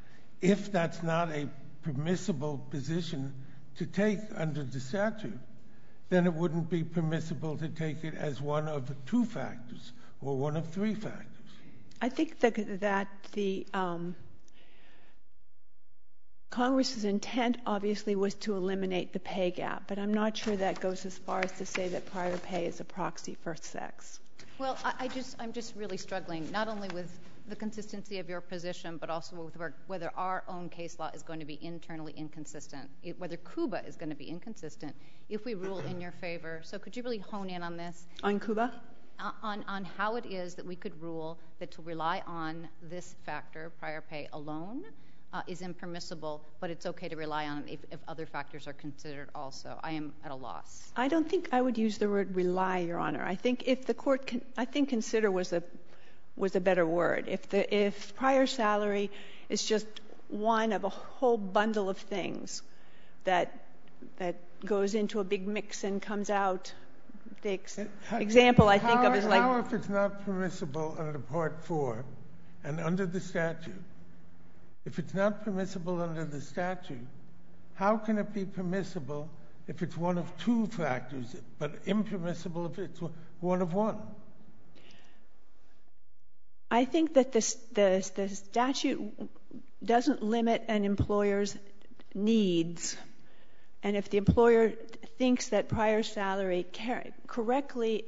If that's not a permissible position to take under the statute, then it wouldn't be permissible to take it as one of two factors or one of three factors. I think that, that the um, Congress's intent obviously was to eliminate the pay gap, but I'm not sure that goes as far as to say that prior pay is a proxy for sex. Well, I, I just, I'm just really struggling, not only with the consistency of your position, but also with whether our own case law is going to be internally inconsistent, whether Cuba is going to be inconsistent if we rule in your favor. So could you really hone in on this? On Cuba? Uh, on, on how it is that we could rule that to rely on this factor, prior pay alone, uh, is impermissible, but it's okay to rely on it if, if other factors are considered also. I am at a loss. I don't think I would use the word rely, Your Honor. I think if the court, can, I think consider was a was a better word. If the if prior salary is just one of a whole bundle of things that that goes into a big mix and comes out, the ex- example I think how, of is like... How if it's not permissible under Part four and under the statute, if it's not permissible under the statute, how can it be permissible if it's one of two factors, but impermissible if it's one of one? I think that this, the, the statute doesn't limit an employer's needs. And if the employer thinks that prior salary correctly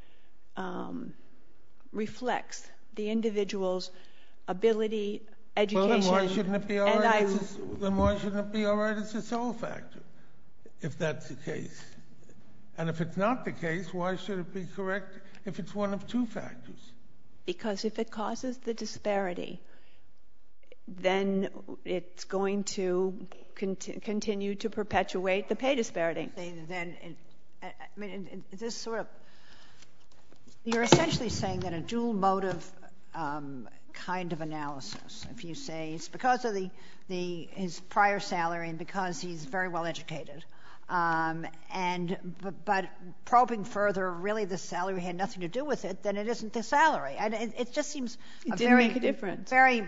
um, reflects the individual's ability, education... Well, then why shouldn't it be all right? I, as a, then why shouldn't it be all right as a sole factor, if that's the case? And if it's not the case, why should it be correct if it's one of two factors? Because if it causes the disparity, then it's going to cont- continue to perpetuate the pay disparity. Then, I mean, this sort of, you're essentially saying that a dual motive um, kind of analysis, if you say it's because of the, the his prior salary and because he's very well educated, um, and but, but probing further, really the salary had nothing to do with it, then it isn't the salary. And it, it just seems it a didn't very make a difference. very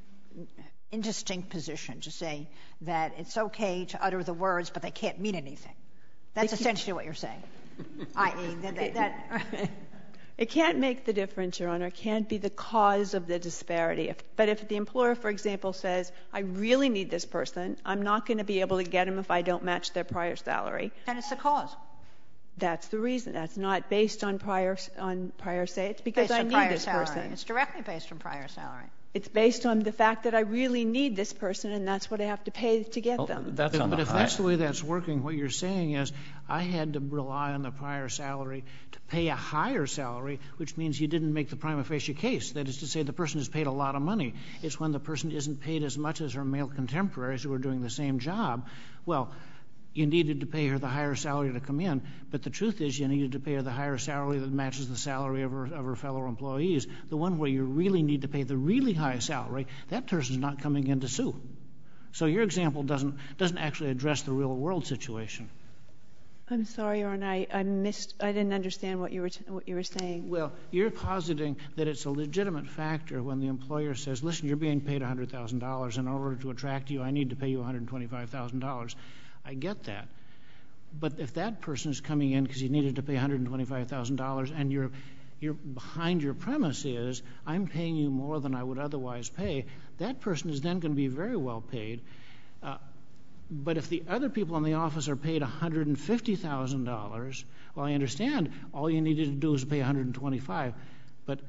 indistinct position to say that it's okay to utter the words, but they can't mean anything. That's essentially what you're saying. I E that, that, that it can't make the difference, Your Honor. It can't be the cause of the disparity. If, but if the employer, for example, says, I really need this person, I'm not going to be able to get him if I don't match their prior salary. Then it's the cause. That's the reason. That's not based on prior on prior say. It's because based I on need prior this salary. person. It's directly based on prior salary. It's based on the fact that I really need this person, and that's what I have to pay to get well, them. That's but on but the if high. that's the way that's working, what you're saying is I had to rely on the prior salary to pay a higher salary, which means you didn't make the prima facie case. That is to say the person is paid a lot of money. It's when the person isn't paid as much as her male contemporaries who are doing the same job. Well, you needed to pay her the higher salary to come in, but the truth is you needed to pay her the higher salary that matches the salary of her, of her fellow employees. The one where you really need to pay the really high salary, that person's not coming in to sue. So your example doesn't doesn't actually address the real world situation. I'm sorry, Your Honor. I, I missed. I didn't understand what you were t- what you were saying. Well, you're positing that it's a legitimate factor when the employer says, "Listen, you're being paid one hundred thousand dollars. In order to attract you, I need to pay you one hundred twenty-five thousand dollars." I get that. But if that person is coming in because you needed to pay one hundred twenty-five thousand dollars and you're, you're behind your premise is, I'm paying you more than I would otherwise pay, that person is then going to be very well paid. Uh, but if the other people in the office are paid one hundred fifty thousand dollars, well, I understand all you needed to do is pay one hundred twenty-five thousand dollars. But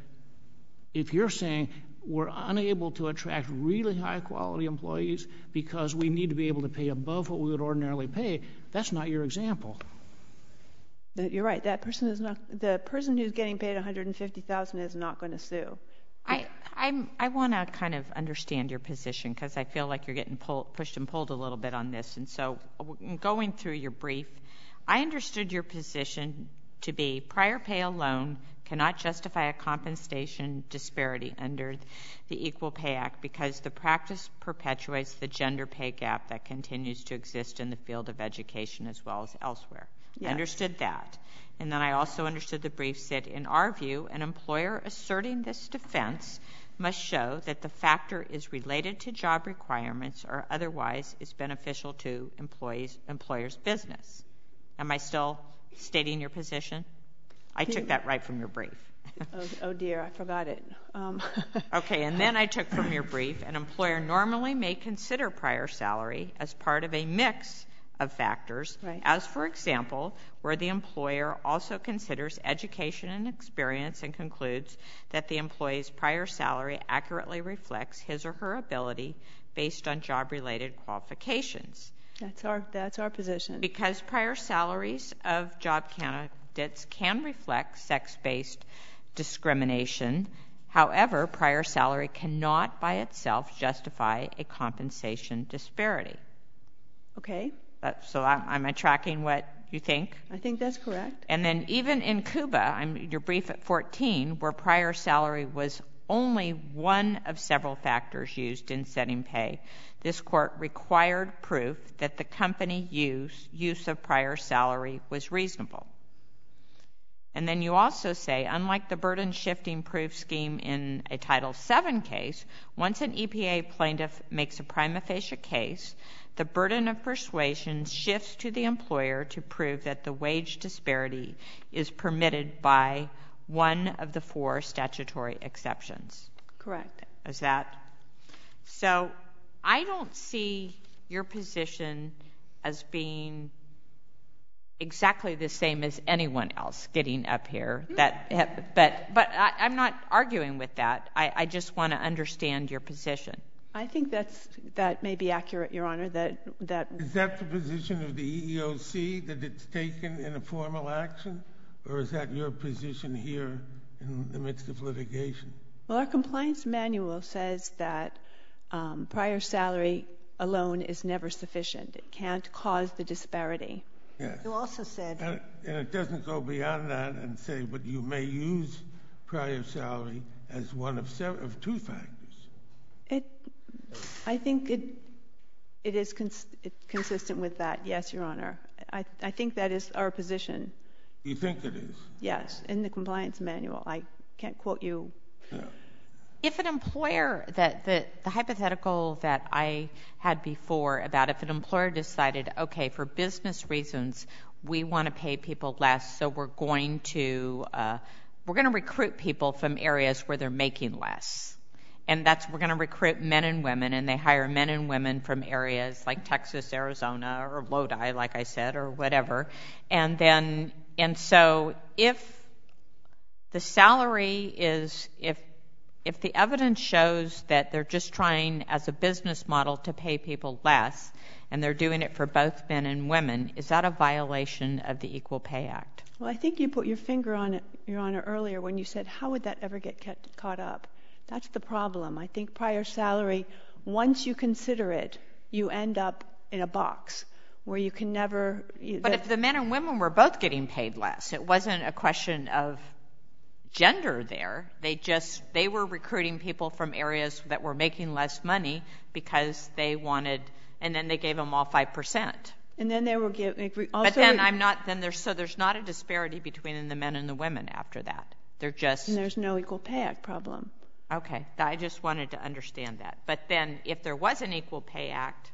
if you're saying we're unable to attract really high-quality employees because we need to be able to pay above what we would ordinarily pay, that's not your example. You're right. That person is not the person who's getting paid one hundred fifty thousand dollars is not going to sue. I I'm, I want to kind of understand your position because I feel like you're getting pulled, pushed and pulled a little bit on this. And so going through your brief, I understood your position to be prior pay alone cannot justify a compensation disparity under the Equal Pay Act because the practice perpetuates the gender pay gap that continues to exist in the field of education as well as elsewhere. Yes. I understood that. And then I also understood the brief said, in our view, an employer asserting this defense must show that the factor is related to job requirements or otherwise is beneficial to employees, employer's business. Am I still stating your position? I took that right from your brief. oh, oh, dear, I forgot it. Um. Okay, and then I took from your brief, an employer normally may consider prior salary as part of a mix of factors, right. As, for example, where the employer also considers education and experience and concludes that the employee's prior salary accurately reflects his or her ability based on job-related qualifications. That's our, that's our position. Because prior salaries of job candidates can reflect sex-based discrimination. However, prior salary cannot by itself justify a compensation disparity. Okay. That, so I'm, I'm tracking what you think? I think that's correct. And then even in Cuba, I'm, your brief at fourteen, where prior salary was only one of several factors used in setting pay, this court required proof that the company use, use of prior salary was reasonable. And then you also say, unlike the burden-shifting proof scheme in a Title seven case, once an E P A plaintiff makes a prima facie case, the burden of persuasion shifts to the employer to prove that the wage disparity is permitted by one of the four statutory exceptions. Correct. Is that? So I don't see your position as being exactly the same as anyone else getting up here. That, but but I, I'm not arguing with that. I, I just want to understand your position. I think that's that may be accurate, Your Honor. That that is that the position of the E E O C, that it's taken in a formal action, or is that your position here in the midst of litigation? Well, our compliance manual says that um, prior salary alone is never sufficient. It can't cause the disparity. Yes. You also said... And, and it doesn't go beyond that and say, but you may use prior salary as one of, seven, of two factors. It, I think it, it is cons it consistent with that, yes, Your Honor. I, I think that is our position. You think it is? Yes, in the compliance manual. I can't quote you. Yeah. If an employer, that the, the hypothetical that I had before about if an employer decided, okay, for business reasons, we want to pay people less, so we're going to uh, we're going to recruit people from areas where they're making less, and that's we're going to recruit men and women, and they hire men and women from areas like Texas, Arizona, or Lodi, like I said, or whatever, and then and so if the salary is if If the evidence shows that they're just trying as a business model to pay people less and they're doing it for both men and women, is that a violation of the Equal Pay Act? Well, I think you put your finger on it, Your Honor, earlier when you said, how would that ever get caught up? That's the problem. I think prior salary, once you consider it, you end up in a box where you can never... You, but if the men and women were both getting paid less, it wasn't a question of gender there. They just, they were recruiting people from areas that were making less money because they wanted, and then they gave them all five percent. And then they were giving, also... But then I'm not, then there's, so there's not a disparity between the men and the women after that. They're just... And there's no Equal Pay Act problem. Okay, I just wanted to understand that. But then if there was an Equal Pay Act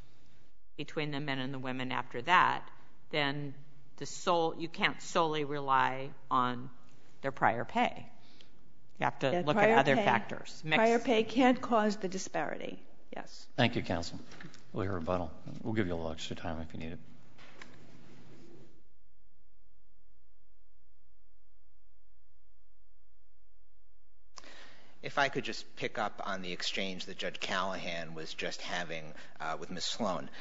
between the men and the women after that, then the sole, you can't solely rely on their prior pay. You have to yeah, look at other pay, factors. Mix. Prior pay can't cause the disparity, yes. Thank you, counsel. We'll hear a rebuttal. We'll give you a little extra time if you need it. If I could just pick up on the exchange that Judge Callahan was just having uh, with Miz Sloan.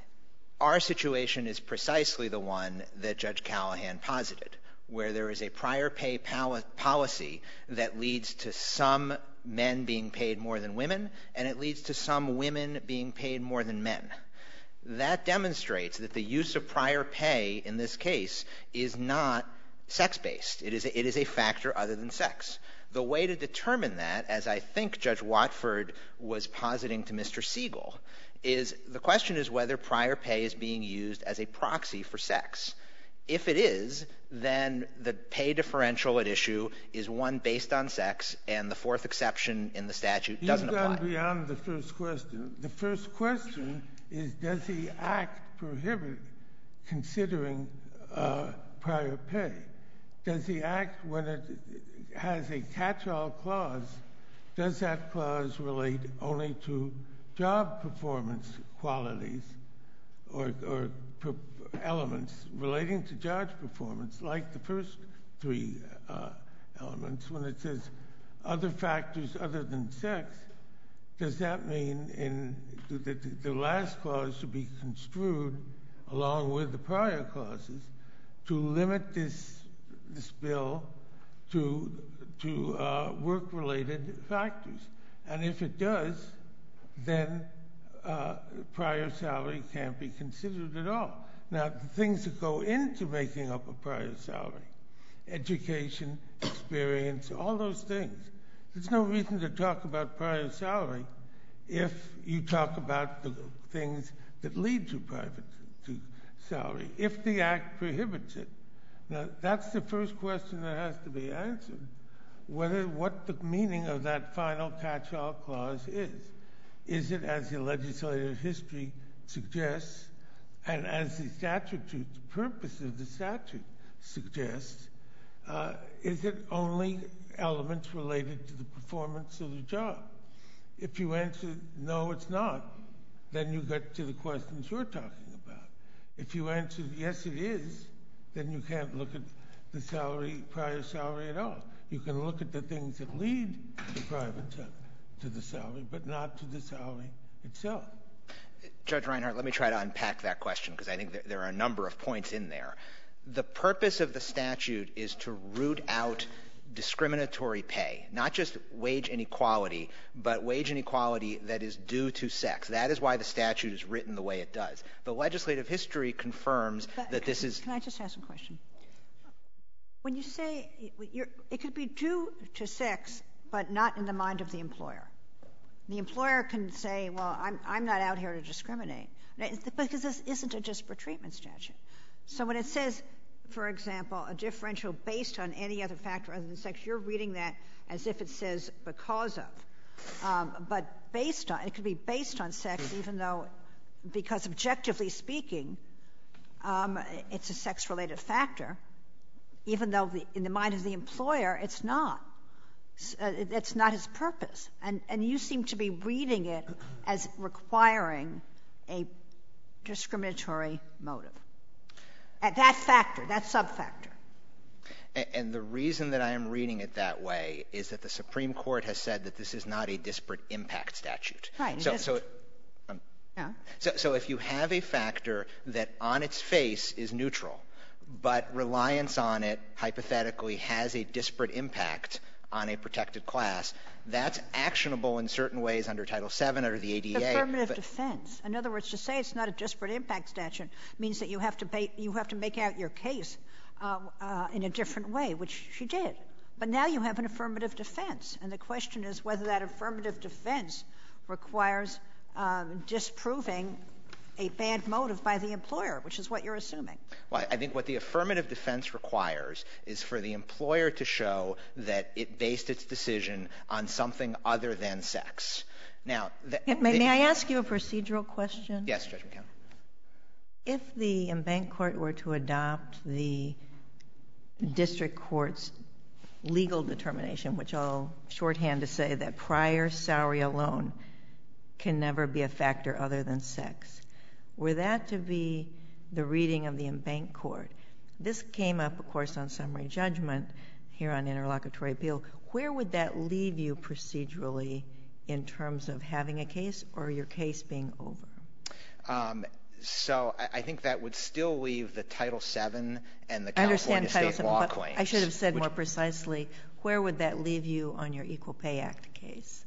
Our situation is precisely the one that Judge Callahan posited, where there is a prior pay pol policy that leads to some men being paid more than women, and it leads to some women being paid more than men. That demonstrates that the use of prior pay in this case is not sex-based. It is a, it is a factor other than sex. The way to determine that, as I think Judge Watford was positing to Mister Siegel, is the question is whether prior pay is being used as a proxy for sex. If it is, then the pay differential at issue is one based on sex, and the fourth exception in the statute doesn't apply. You've gone beyond the first question. The first question is, does the Act prohibit considering uh, prior pay? Does the Act, when it has a catch-all clause, does that clause relate only to job performance qualities or, or elements relating to job performance, like the first three uh, elements? When it says other factors other than sex, does that mean in that the last clause should be construed along with the prior clauses to limit this this bill to to uh, work-related factors? And if it does, then uh, prior salary can't be considered at all. Now, the things that go into making up a prior salary, education, experience, all those things, there's no reason to talk about prior salary if you talk about the things that lead to private to salary, if the Act prohibits it. Now, that's the first question that has to be answered, whether what the meaning of that final catch-all clause is. Is it, as the legislative history suggests, and as the statute, the purpose of the statute suggests, uh, is it only elements related to the performance of the job? If you answer, no, it's not, then you get to the questions you're talking about. If you answer, yes, it is, then you can't look at the salary, prior salary at all. You can look at the things that lead the private to, to the salary, but not to the salary itself. Judge Reinhart, let me try to unpack that question, because I think there, there are a number of points in there. The purpose of the statute is to root out discriminatory pay, not just wage inequality, but wage inequality that is due to sex. That is why the statute is written the way it does. The legislative history confirms but that can, this is... Can I just ask a question? When you say you're, it could be due to sex, but not in the mind of the employer. The employer can say, well, I'm, I'm not out here to discriminate, because this isn't a disparate treatment statute. So when it says, for example, a differential based on any other factor other than sex, you're reading that as if it says because of. Um, but based on, it could be based on sex, even though, because objectively speaking, um, it's a sex-related factor, even though the, in the mind of the employer, it's not. Uh, that's not his purpose. And, and you seem to be reading it as requiring a discriminatory motive. At that factor, that sub-factor. And, and the reason that I am reading it that way is that the Supreme Court has said that this is not a disparate impact statute. Right. So, so, um, yeah. so, so if you have a factor that on its face is neutral, but reliance on it hypothetically has a disparate impact on a protected class, that's actionable in certain ways under Title seven, under the A D A. Affirmative defense. In other words, to say it's not a disparate impact statute means that you have to pay, you have to make out your case uh, uh, in a different way, which she did. But now you have an affirmative defense, and the question is whether that affirmative defense requires um, disproving a bad motive by the employer, which is what you're assuming. Well, I think what the affirmative defense requires is for the employer to show that it based its decision on something other than sex. Now, the, may, the, may I ask you a procedural question? Yes, Judge McCown. If the embanked court were to adopt the district court's legal determination, which I'll shorthand to say that prior salary alone can never be a factor other than sex, were that to be the reading of the embanked court? This came up, of course, on summary judgment here on interlocutory appeal. Where would that leave you procedurally in terms of having a case or your case being over? Um, so I, I think that would still leave the Title seven and the California state law claims. I should have said more precisely, where would that leave you on your Equal Pay Act case?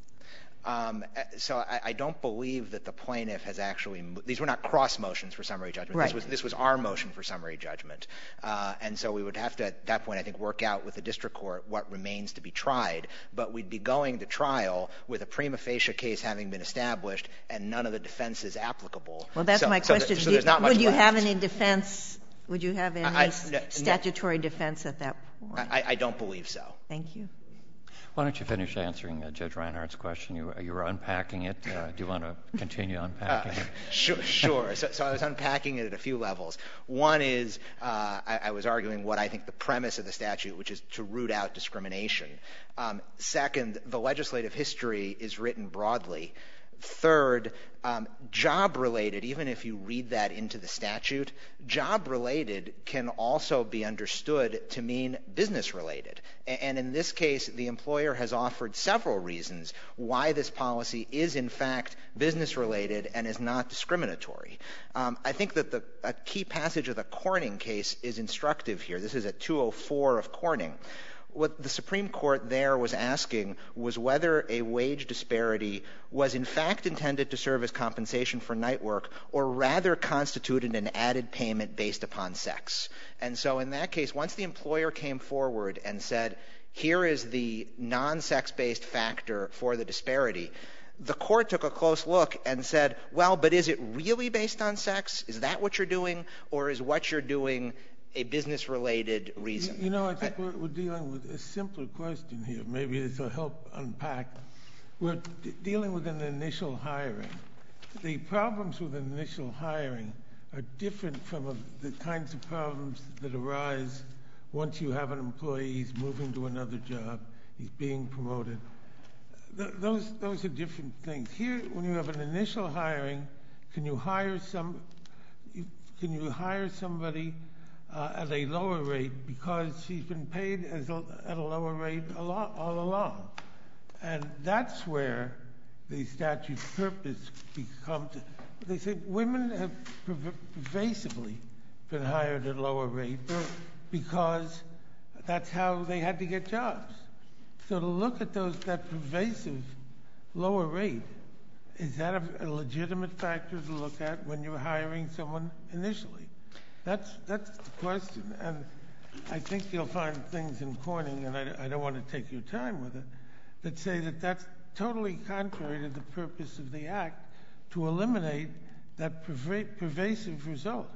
Um, so I, I don't believe that the plaintiff has actually – these were not cross motions for summary judgment. Right. This was, this was our motion for summary judgment. Uh, and so we would have to, at that point, I think, work out with the district court what remains to be tried. But we'd be going to trial with a prima facie case having been established and none of the defenses applicable. Well, that's so, my so question. The, so there's not much would you left. have any defense – would you have any I, I, no, statutory no. defense at that point? I, I don't believe so. Thank you. Why don't you finish answering uh, Judge Reinhart's question? You, you were unpacking it. Uh, do you want to continue unpacking uh, it? Sure. sure. So, so I was unpacking it at a few levels. One is uh, I, I was arguing what I think the premise of the statute, which is to root out discrimination. Um, second, the legislative history is written broadly. Third, um, job-related, even if you read that into the statute, job-related can also be understood to mean business-related. And in this case, the employer has offered several reasons why this policy is, in fact, business-related and is not discriminatory. Um, I think that the, a key passage of the Corning case is instructive here. This is at two oh four of Corning. What the Supreme Court there was asking was whether a wage disparity was in fact intended to serve as compensation for night work or rather constituted an added payment based upon sex. And so in that case, once the employer came forward and said, here is the non-sex-based factor for the disparity, the court took a close look and said, well, but is it really based on sex? Is that what you're doing? Or is what you're doing a business-related reason. You know, I think I, we're, we're dealing with a simpler question here. Maybe this will help unpack. We're d- dealing with an initial hiring. The problems with initial hiring are different from a, the kinds of problems that arise once you have an employee, he's moving to another job, he's being promoted. Th- those, those are different things. Here, when you have an initial hiring, can you hire some? You, can you hire somebody uh, at a lower rate because she's been paid as a, at a lower rate a lot, all along? And that's where the statute's purpose becomes. They say women have pervasively been hired at a lower rate because that's how they had to get jobs. So to look at those that pervasive lower rate, is that a, a legitimate factor to look at when you're hiring someone initially? That's that's the question. And I think you'll find things in Corning, and I, I don't want to take your time with it, that say that that's totally contrary to the purpose of the Act to eliminate that perva- pervasive result.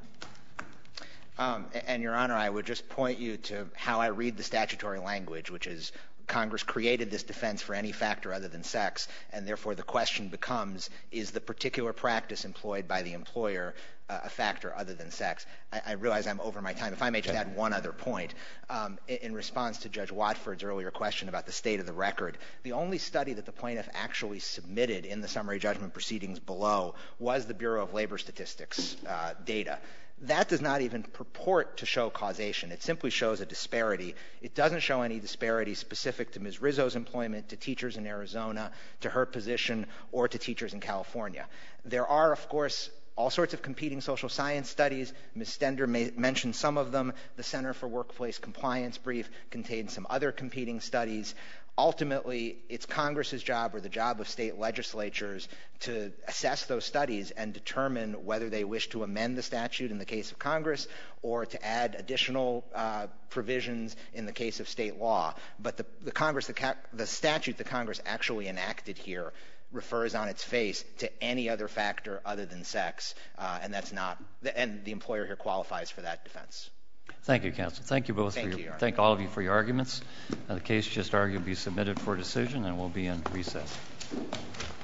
Um, and, Your Honor, I would just point you to how I read the statutory language, which is Congress created this defense for any factor other than sex, and therefore the question becomes, is the particular practice employed by the employer uh, a factor other than sex? I, I realize I'm over my time. If I may just add one other point. Um, in, in response to Judge Watford's earlier question about the state of the record, the only study that the plaintiff actually submitted in the summary judgment proceedings below was the Bureau of Labor Statistics uh, data. That does not even purport to show causation. It simply shows a disparity. It doesn't show any disparity specific to Miz Rizzo's employment, to teachers in Arizona, to her position, or to teachers in California. There are, of course, all sorts of competing social science studies. Miz Stender may, mentioned some of them. The Center for Workplace Compliance brief contains some other competing studies. Ultimately, it's Congress's job or the job of state legislatures to assess those studies and determine whether they wish to amend the statute in the case of Congress or to add additional uh, provisions in the case of state law. But the, the Congress, the, ca- the statute that Congress actually enacted here refers on its face to any other factor other than sex, uh, and that's not, and the employer here qualifies for that defense. Thank you, counsel. Thank you both. Thank for you, your, Your thank all of you for your arguments. Uh, the case just argued will be submitted for decision and will be in recess.